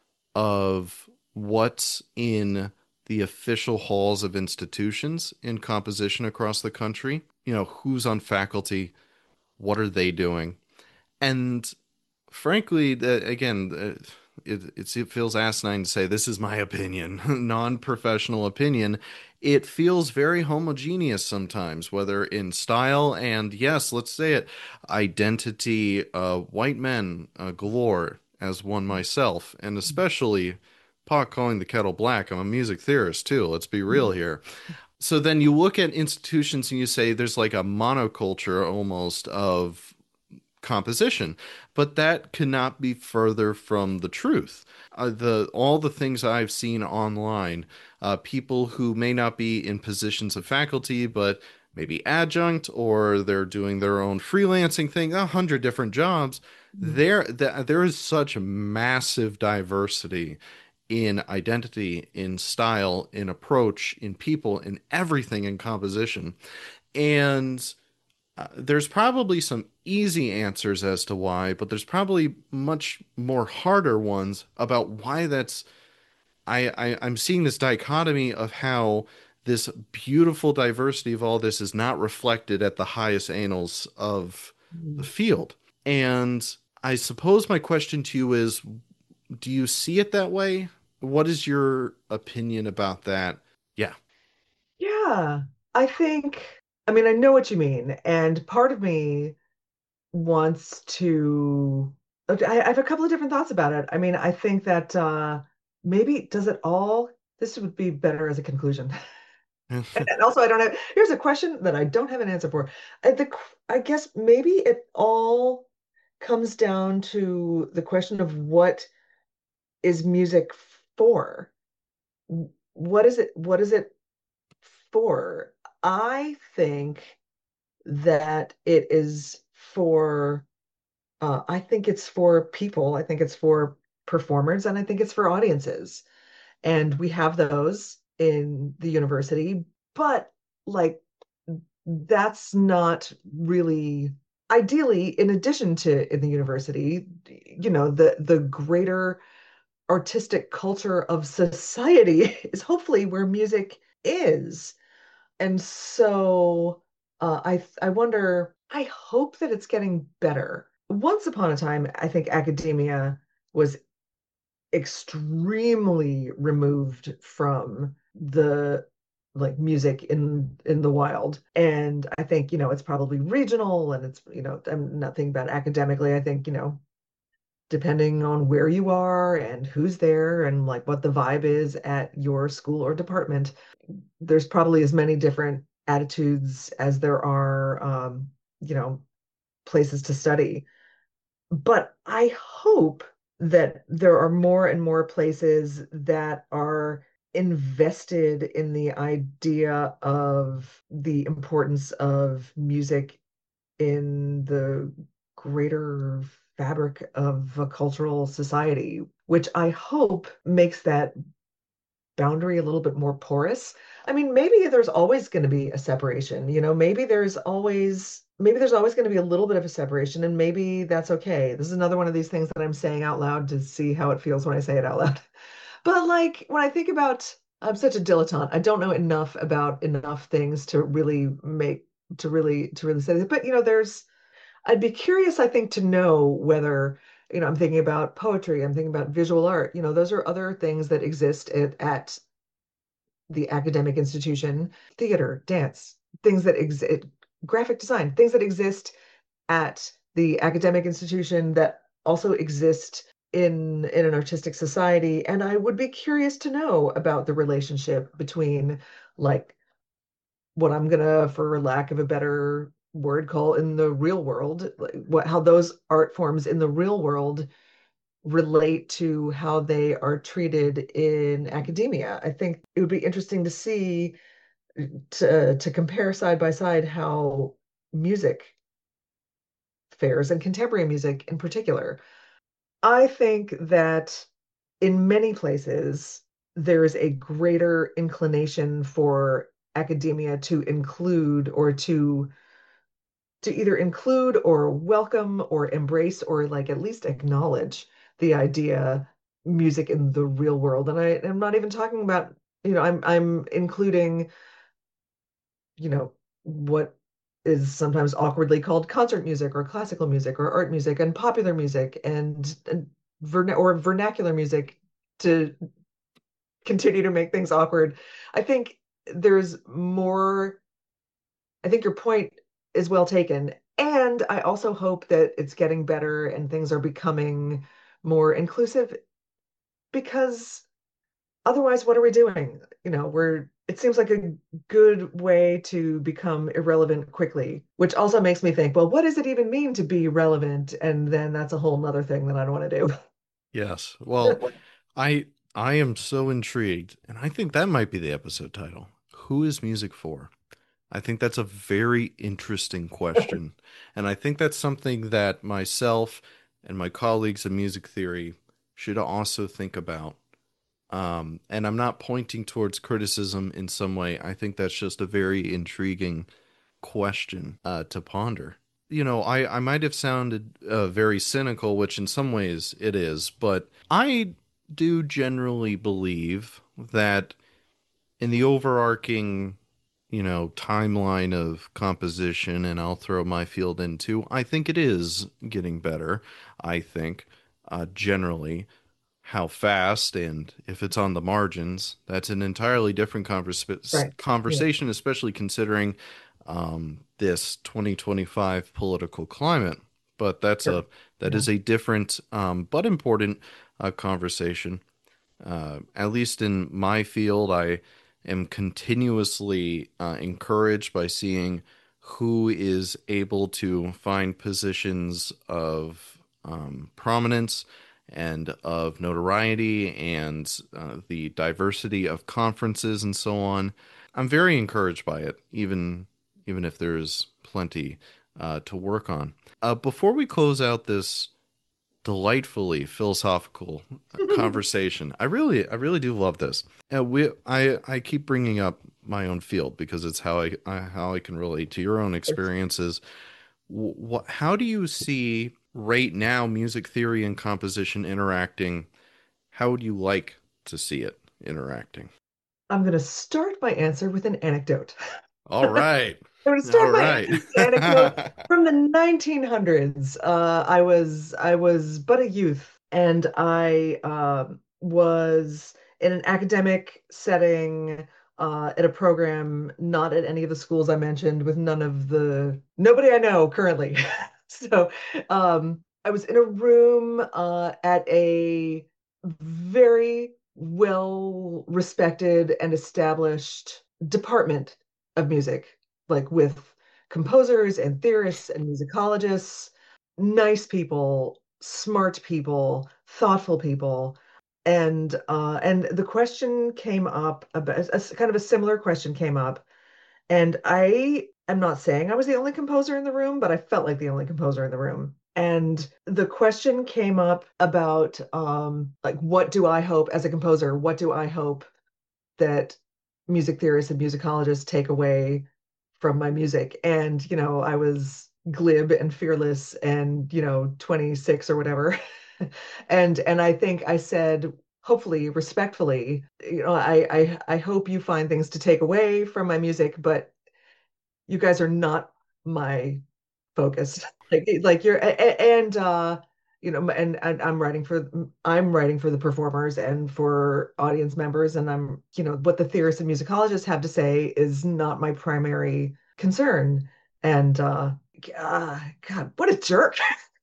of what's in the official halls of institutions in composition across the country. Who's on faculty, what are they doing? And frankly, again, it feels asinine to say this is my opinion, non-professional opinion. It feels very homogeneous sometimes, whether in style and, yes, let's say it, identity, white men galore, as one myself, and especially pot calling the kettle black. I'm a music theorist too. Let's be real here. So then you look at institutions and you say there's like a monoculture almost of composition, but that cannot be further from the truth. The all the things I've seen online, people who may not be in positions of faculty, but maybe adjunct or they're doing their own freelancing thing, 100 different jobs. There is such massive diversity in identity, in style, in approach, in people, in everything in composition. And there's probably some easy answers as to why, but there's probably much more harder ones about why that's. I'm seeing this dichotomy of how this beautiful diversity of all this is not reflected at the highest annals of the Mhm. field. And I suppose my question to you is, do you see it that way? What is your opinion about that? Yeah. Yeah, I think, I mean, I know what you mean. And part of me wants to, I have a couple of different thoughts about it. I mean, I think that maybe does it all, this would be better as a conclusion. And also, I don't have, here's a question that I don't have an answer for. I guess maybe it all comes down to the question of what is music for? What is it for? I think that it is for I think it's for people. I think it's for performers and I think it's for audiences. And we have those in the university, but like that's not really ideally in addition to in the university, the greater artistic culture of society is hopefully where music is. And so I wonder, I hope that it's getting better. Once upon a time, I think academia was extremely removed from the like music in the wild. And I think, it's probably regional and it's, I'm not thinking about academically. I think, depending on where you are and who's there and like what the vibe is at your school or department, there's probably as many different attitudes as there are, you know, places to study. But I hope that there are more and more places that are invested in the idea of the importance of music in the greater fabric of a cultural society, which I hope makes that boundary a little bit more porous. I mean, maybe there's always going to be a separation, maybe there's always going to be a little bit of a separation and maybe that's okay. This is another one of these things that I'm saying out loud to see how it feels when I say it out loud. But like when I think about I'm such a dilettante. I don't know enough about enough things to really say this. But I'd be curious, I think, to know whether, I'm thinking about poetry, I'm thinking about visual art. Those are other things that exist at the academic institution, theater, dance, things that exist, graphic design, things that exist at the academic institution that also exist in an artistic society. And I would be curious to know about the relationship between like what I'm gonna, for lack of a better word, call in the real world, like how those art forms in the real world relate to how they are treated in academia. I think it would be interesting to see to compare side by side how music fares and contemporary music in particular. I think that in many places there is a greater inclination for academia to include or to either include or welcome or embrace or like at least acknowledge the idea music in the real world. And I'm not even talking about, I'm including, what is sometimes awkwardly called concert music or classical music or art music and popular music and or vernacular music to continue to make things awkward. I think there's more. I think your point is well taken. And I also hope that it's getting better and things are becoming more inclusive because otherwise, what are we doing? It seems like a good way to become irrelevant quickly, which also makes me think, well, what does it even mean to be relevant? And then that's a whole nother thing that I don't want to do. Yes. Well, I I am so intrigued, and I think that might be the episode title. Who is music for? I think that's a very interesting question. And I think that's something that myself and my colleagues in music theory should also think about. And I'm not pointing towards criticism in some way. I think that's just a very intriguing question to ponder. I might have sounded very cynical, which in some ways it is, but I do generally believe that in the overarching, timeline of composition, and I'll throw my field in too, I think it is getting better. I think, generally, how fast and if it's on the margins, that's an entirely different Right. Yeah, conversation, especially considering this 2025 political climate. But sure. that Yeah. is a different but important conversation. At least in my field, I am continuously encouraged by seeing who is able to find positions of prominence and of notoriety and the diversity of conferences and so on. I'm very encouraged by it, even if there's plenty to work on. Before we close out this delightfully philosophical conversation. I really do love this. I keep bringing up my own field because it's how I can relate to your own experiences. How do you see right now music theory and composition interacting? How would you like to see it interacting? I'm going to start my answer with an anecdote. All right. I'm going to All start my right. answer with an anecdote from the 1900s. I was but a youth, and I was in an academic setting at a program, not at any of the schools I mentioned, with nobody I know currently. So I was in a room at a very well respected and established department of music, like with composers and theorists and musicologists, nice people, smart people, thoughtful people. And the question came up about kind of a similar question came up. And I am not saying I was the only composer in the room, but I felt like the only composer in the room. And the question came up about like, what do I hope as a composer? What do I hope that music theorists and musicologists take away from my music? And, I was glib and fearless and, 26 or whatever. And I think I said, hopefully, respectfully, I hope you find things to take away from my music, but you guys are not my focus. Like you're and and I'm writing for the performers and for audience members, and what the theorists and musicologists have to say is not my primary concern. And God, what a jerk.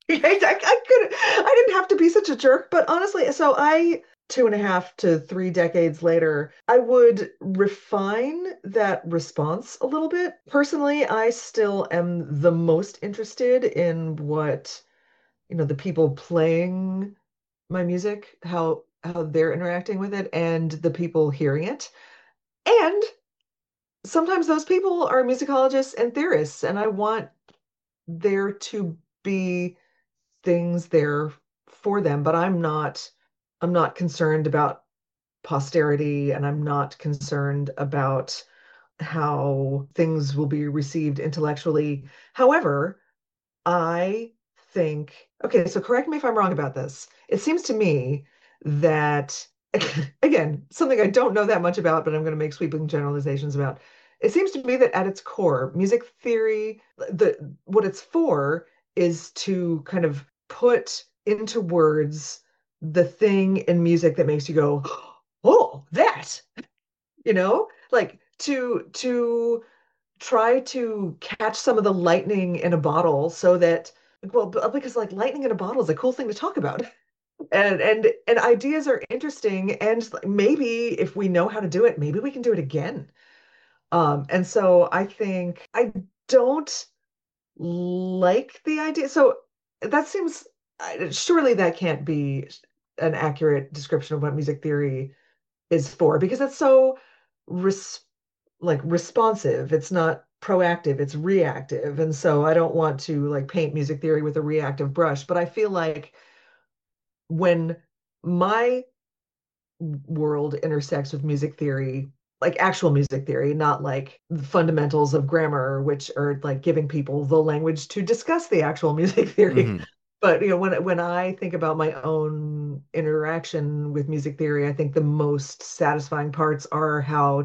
I didn't have to be such a jerk, but honestly, so I 2.5 to 3 decades later, I would refine that response a little bit. Personally, I still am the most interested in what, the people playing my music, how they're interacting with it, and the people hearing it. And sometimes those people are musicologists and theorists, and I want there to be things there for them, but I'm not concerned about posterity, and I'm not concerned about how things will be received intellectually. However, I think, okay, so correct me if I'm wrong about this. It seems to me that, again, something I don't know that much about, but I'm going to make sweeping generalizations about. It seems to me that at its core, music theory, what it's for is to kind of put into words the thing in music that makes you go, oh, that, like to try to catch some of the lightning in a bottle so that, well, because like lightning in a bottle is a cool thing to talk about. And ideas are interesting, and maybe if we know how to do it, maybe we can do it again. And so I think I don't like the idea. So that seems, surely that can't be an accurate description of what music theory is for, because it's so res like responsive. It's not proactive, it's reactive. And so I don't want to like paint music theory with a reactive brush, but I feel like when my world intersects with music theory, like actual music theory, not like the fundamentals of grammar, which are like giving people the language to discuss the actual music theory. Hmm. But when I think about my own interaction with music theory, I think the most satisfying parts are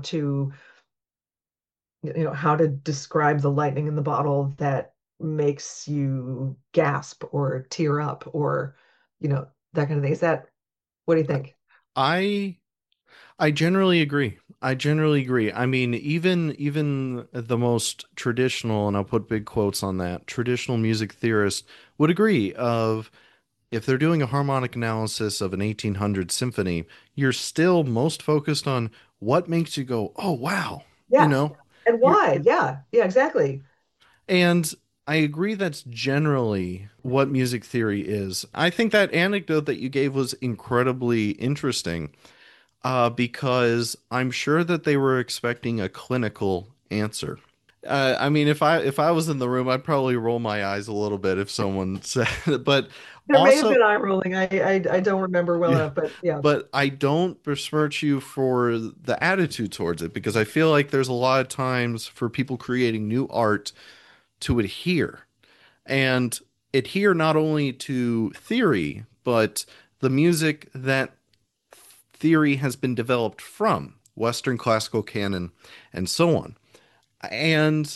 how to describe the lightning in the bottle that makes you gasp or tear up or that kind of thing. Is that what do you think? I I generally agree. I generally agree. I mean, even the most traditional, and I'll put big quotes on that, traditional music theorists would agree of if they're doing a harmonic analysis of an 1800 symphony, you're still most focused on what makes you go, "Oh, wow." You Yeah. know, And you're why? Yeah. Yeah, exactly. and I agree that's generally what music theory is. I think that anecdote that you gave was incredibly interesting because I'm sure that they were expecting a clinical answer. I mean, if I was in the room, I'd probably roll my eyes a little bit if someone said, but There may have also, been eye rolling. I don't remember well yeah, enough, but yeah. but I don't besmirch you for the attitude towards it because I feel like there's a lot of times for people creating new art to adhere and adhere not only to theory, but the music that theory has been developed from Western classical canon and so on. And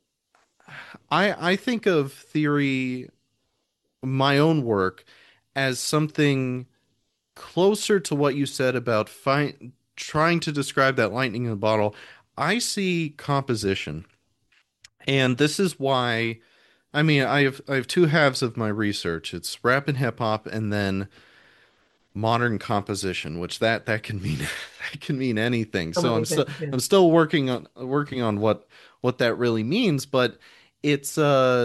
I think of theory, my own work, as something closer to what you said about trying to describe that lightning in the bottle. I see composition, and this is why. I mean, I have two halves of my research. It's rap and hip hop, and then modern composition, which that can mean that can mean anything. So So many things. Yeah. I'm still working on what that really means, but it's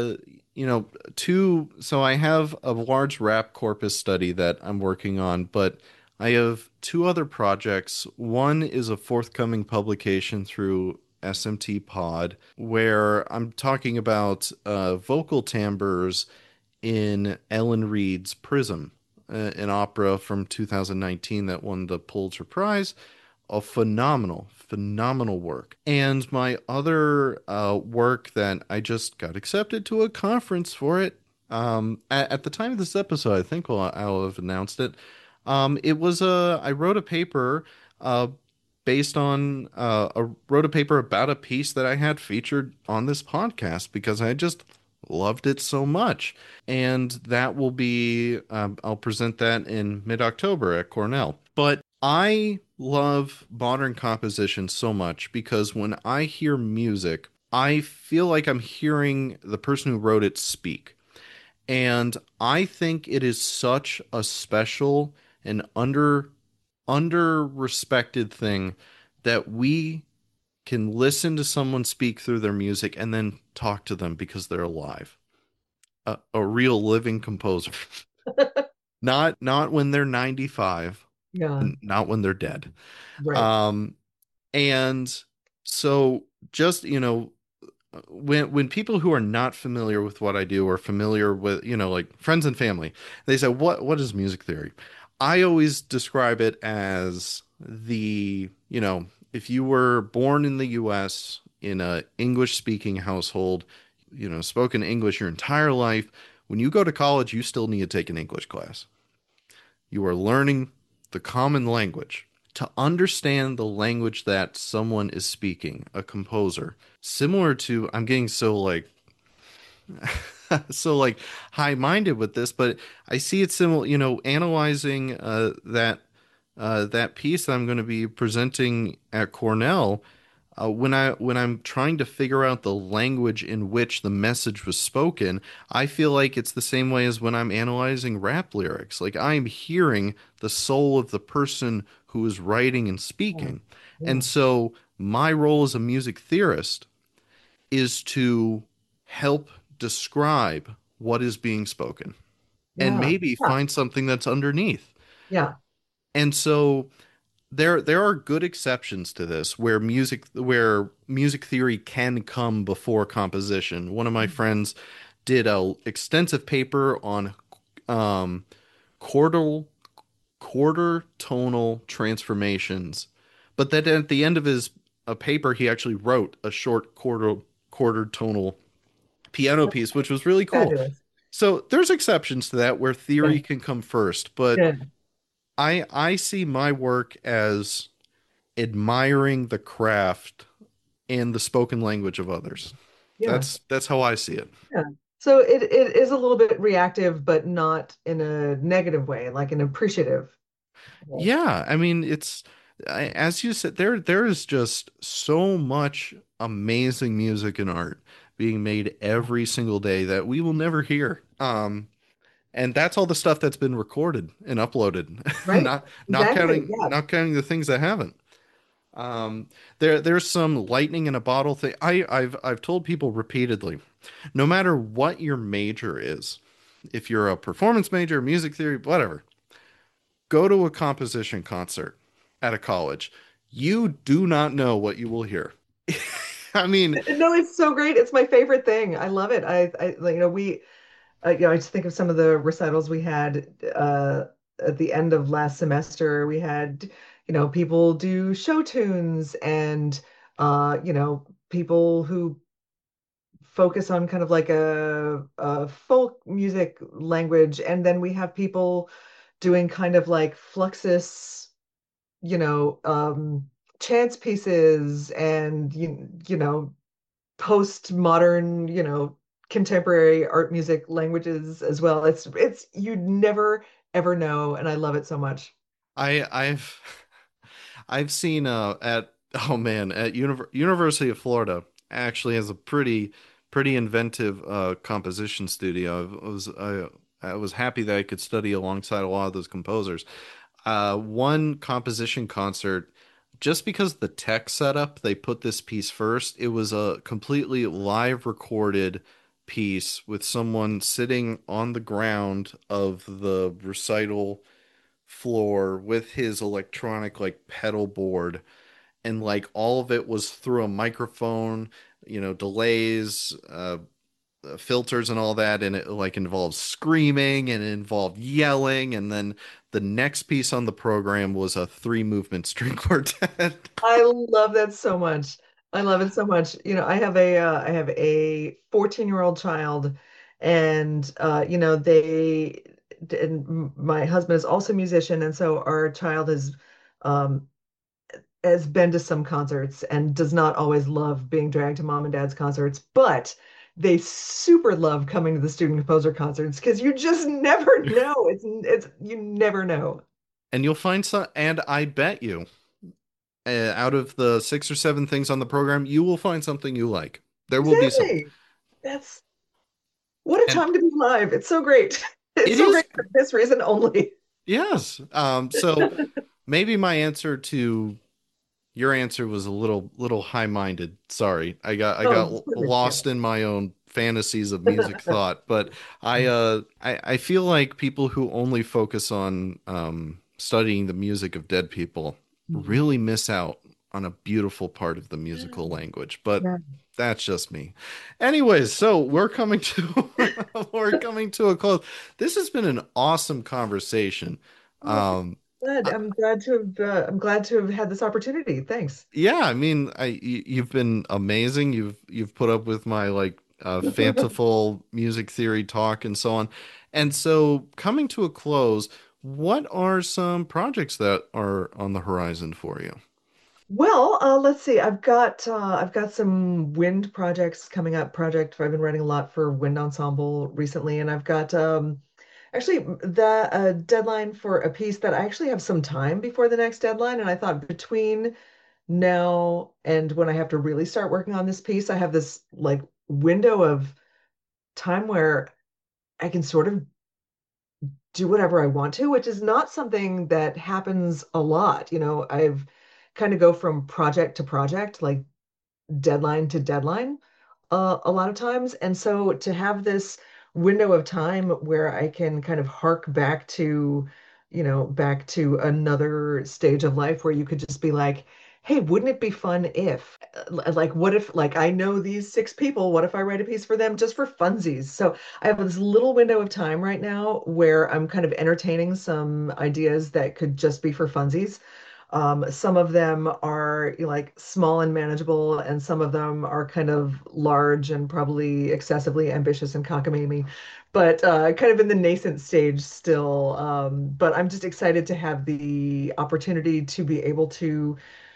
two so I have a large rap corpus study that I'm working on, but I have two other projects. One is a forthcoming publication through SMT Pod where I'm talking about vocal timbres in Ellen Reed's Prism, an opera from 2019 that won the Pulitzer Prize. A phenomenal work. And my other work that I just got accepted to a conference for it. At the time of this episode, I think I'll have announced it. I wrote a paper uh, I wrote a paper about a piece that I had featured on this podcast because I just loved it so much. And that will be, I'll present that in mid-October at Cornell. But I love modern composition so much because when I hear music, I feel like I'm hearing the person who wrote it speak. And I think it is such a special and under respected thing that we can listen to someone speak through their music and then talk to them because they're alive. A real living composer. Not when they're 95, Yeah. and not when they're dead. Right. Um, and so just, when people who are not familiar with what I do or familiar with, like friends and family, they say, what is music theory? I always describe it as if you were born in the US in a English speaking household, spoken English your entire life, when you go to college, you still need to take an English class. You are learning the common language. To understand the language that someone is speaking, a composer, similar to, I'm getting so like high-minded with this, but I see it similar, analyzing that piece that I'm going to be presenting at Cornell. when I'm trying to figure out the language in which the message was spoken, I feel like it's the same way as when I'm analyzing rap lyrics. Like I'm hearing the soul of the person who is writing and Yeah. speaking. And Yeah. so my role as a music theorist is to help describe what is being spoken and Yeah. maybe Yeah. find something that's underneath. Yeah. And so there are good exceptions to this where music theory can come before composition. One of my friends did a extensive paper on um, quartal quarter tonal transformations, but then at the end of his a paper he actually wrote a short quarter tonal piano piece, which was really cool. Fabulous. So there's exceptions to that where theory Good. can come first, but Good. I see my work as admiring the craft and the spoken language of others. Yeah. That's how I see it. Yeah. So it is a little bit reactive, but not in a negative way, like an appreciative way. Yeah, I mean as you said, there is just so much amazing music and art being made every single day that we will never hear. And that's all the stuff that's been recorded and uploaded. Right? Exactly. Yeah. Not counting the things that haven't. There's some lightning in a bottle thing. I've told people repeatedly, no matter what your major is, if you're a performance major, music theory, whatever, go to a composition concert at a college. You do not know what you will hear. I mean, No, it's so great. It's my favorite thing. I love it. Like, I just think of some of the recitals we had at the end of last semester. We had, people do show tunes and, people who focus on kind of like a folk music language. And then we have people doing kind of like Fluxus, you know, um, chants pieces and, postmodern, contemporary art music languages as well. It's you'd never ever know, and I love it so much. I've I've seen at oh man at University of Florida actually has a pretty inventive composition studio. I was happy that I could study alongside a lot of those composers. One composition concert, just because the tech setup, they put this piece first. It was a completely live recorded piece with someone sitting on the ground of the recital floor with his electronic like pedal board, and like all of it was through a microphone, delays, filters and all that, and it like involves screaming and it involved yelling, and then the next piece on the program was a three movement string quartet. I love that so much. I love it so much. I have a 14-year-old child, and and my husband is also a musician, and so our child um has been to some concerts and does not always love being dragged to mom and dad's concerts, but they super love coming to the student composer concerts because you just never know. It's you never know. And you'll find some, and I bet you, out of the six or seven things on the program, you will find something you like. There will be something. Exactly. That's what a And time to be alive. It's so great. It's it so is, great for this reason only. yes. So maybe my answer to your answer was a little high-minded. Sorry. I Oh, got certainly. lost in my own fantasies of music thought, but I feel like people who only focus on studying the music of dead people really miss out on a beautiful part of the musical language. But Yeah. that's just me. Anyways, so we're coming to we're coming to a close. This has been an awesome conversation. Oh, Um good. I'm glad to have had this opportunity. Thanks. Yeah, I mean, you've been amazing. You've put up with my like fanciful music theory talk and so on. And so, coming to a close, what are some projects that are on the horizon for you? Well, let's see. I've got some wind projects coming up. I've been writing a lot for wind ensemble recently, and I've got actually the deadline for a piece that I actually have some time before the next deadline, and I thought between now, and when I have to really start working on this piece, I have this like window of time where I can sort of do whatever I want to, which is not something that happens a lot. I've kind of go from project to project, like deadline to deadline, a lot of times. And so to have this window of time where I can kind of hark back to, back to another stage of life where you could just be like, hey, wouldn't it be fun if, like, what if, like, I know these six people, what if I write a piece for them just for funsies? So I have this little window of time right now where I'm kind of entertaining some ideas that could just be for funsies. Some of them are like small and manageable, and some of them are kind of large and probably excessively ambitious and cockamamie, but kind of in the nascent stage still. But I'm just excited to have the opportunity to be able to.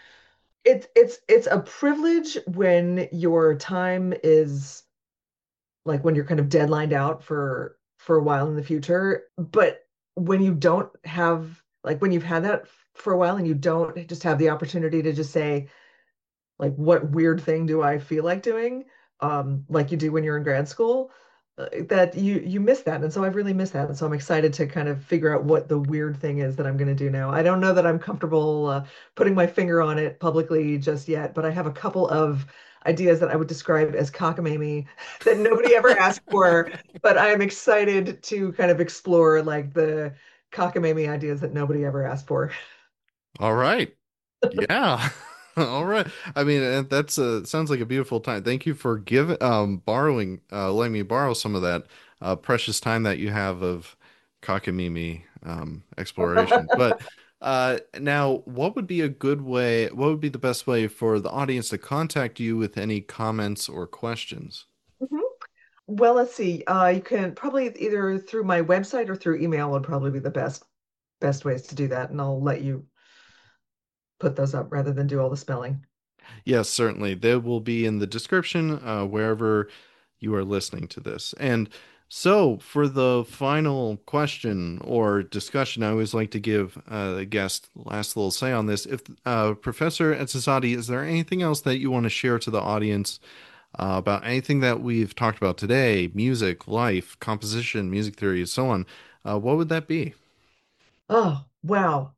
It's a privilege when your time is like when you're kind of deadlined out for a while in the future. But when you don't have like when you've had that for a while and you don't just have the opportunity to just say, like, what weird thing do I feel like doing? Like you do when you're in grad school, that you miss that. And so I've really missed that. And so I'm excited to kind of figure out what the weird thing is that I'm going to do now. I don't know that I'm comfortable putting my finger on it publicly just yet, but I have a couple of ideas that I would describe as cockamamie that nobody ever asked for, but I am excited to kind of explore like the cockamamie ideas that nobody ever asked for. All right. Yeah. All right. I mean, that's sounds like a beautiful time. Thank you for borrowing letting me borrow some of that precious time that you have of cockamamie exploration. But now what would be a good way, what would be the best way for the audience to contact you with any comments or questions? Mhm. Well, let's see. You can probably either through my website or through email would probably be the best ways to do that, and I'll let you put those up rather than do all the spelling. Yes, certainly. They will be in the description wherever you are listening to this. And so, for the final question or discussion, I always like to give the guest last little say on this. If Professor Etzizadi, is there anything else that you want to share to the audience about anything that we've talked about today? Music, life, composition, music theory, so on. What would that be? Oh, wow.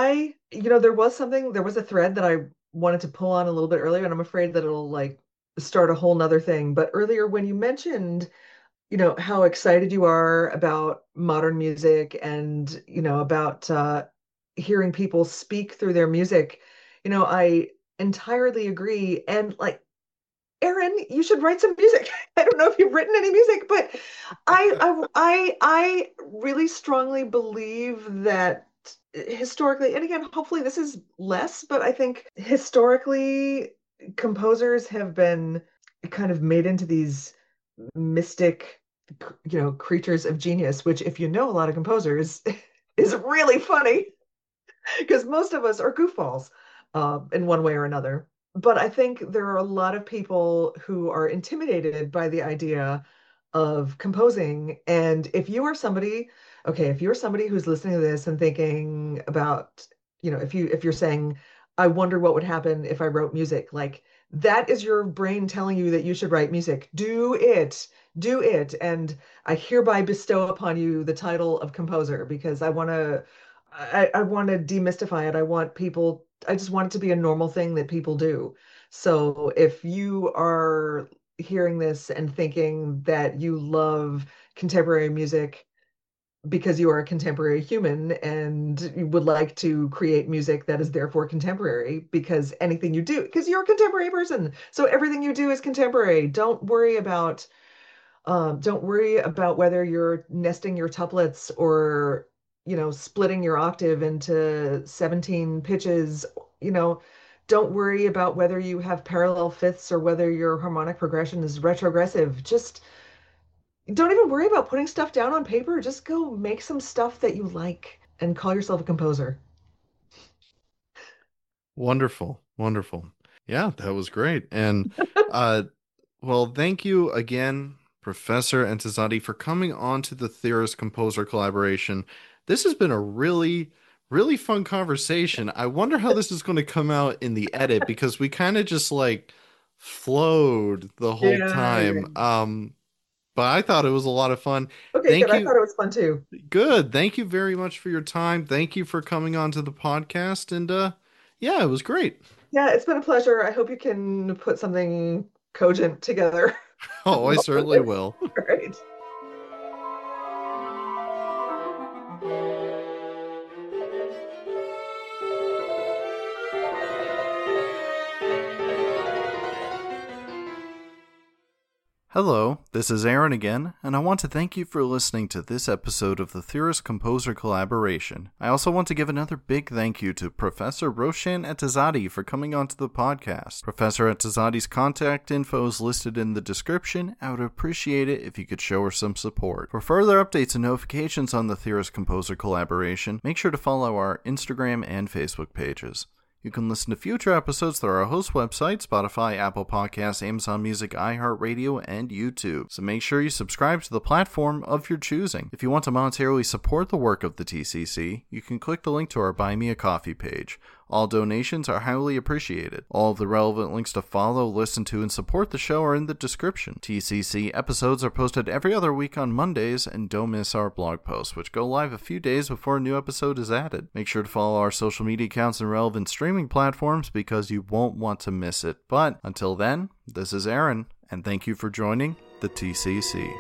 There was a thread that I wanted to pull on a little bit earlier, and I'm afraid that it'll like start a whole nother thing. But earlier when you mentioned, how excited you are about modern music and, about hearing people speak through their music, I entirely agree. And like, Aaron, you should write some music. I don't know if you've written any music, but I really strongly believe that historically, and again, hopefully this is less, but I think historically composers have been kind of made into these mystic, creatures of genius, which if you know a lot of composers is really funny because most of us are goofballs in one way or another. But I think there are a lot of people who are intimidated by the idea of composing. And if you're somebody who's listening to this and thinking about, if you're saying, I wonder what would happen if I wrote music, like that is your brain telling you that you should write music. Do it, do it. And I hereby bestow upon you the title of composer because I want to demystify it. I just want it to be a normal thing that people do. So if you are hearing this and thinking that you love contemporary music because you are a contemporary human and you would like to create music that is therefore contemporary because anything you do, because you're a contemporary person. So everything you do is contemporary. Don't worry about whether you're nesting your tuplets or, splitting your octave into 17 pitches. You know, don't worry about whether you have parallel fifths or whether your harmonic progression is retrogressive. Just don't even worry about putting stuff down on paper. Just go make some stuff that you like and call yourself a composer. Wonderful, wonderful. Yeah, that was great. And uh well, thank you again, Professor Entezadi, for coming on to the Theorist Composer collaboration. This has been a really, really fun conversation. I wonder how this is going to come out in the edit because we kind of just like flowed the whole Yeah, time. yeah. But I thought it was a lot of fun. Okay, good. Thank I you. thought it was fun too. Good. Thank you very much for your time. Thank you for coming on to the podcast. And yeah, it was great. Yeah, it's been a pleasure. I hope you can put something cogent together. Oh, I certainly All will. right. Hello, this is Aaron again, and I want to thank you for listening to this episode of the Theorist Composer Collaboration. I also want to give another big thank you to Professor Roshan Etazadi for coming onto the podcast. Professor Etazadi's contact info is listed in the description. I would appreciate it if you could show her some support. For further updates and notifications on the Theorist Composer Collaboration, make sure to follow our Instagram and Facebook pages. You can listen to future episodes through our host website, Spotify, Apple Podcasts, Amazon Music, iHeartRadio, and YouTube. So make sure you subscribe to the platform of your choosing. If you want to monetarily support the work of the TCC, you can click the link to our Buy Me a Coffee page. All donations are highly appreciated. All of the relevant links to follow, listen to, and support the show are in the description. TCC episodes are posted every other week on Mondays, and don't miss our blog posts, which go live a few days before a new episode is added. Make sure to follow our social media accounts and relevant streaming platforms because you won't want to miss it. But until then, this is Aaron, and thank you for joining the TCC.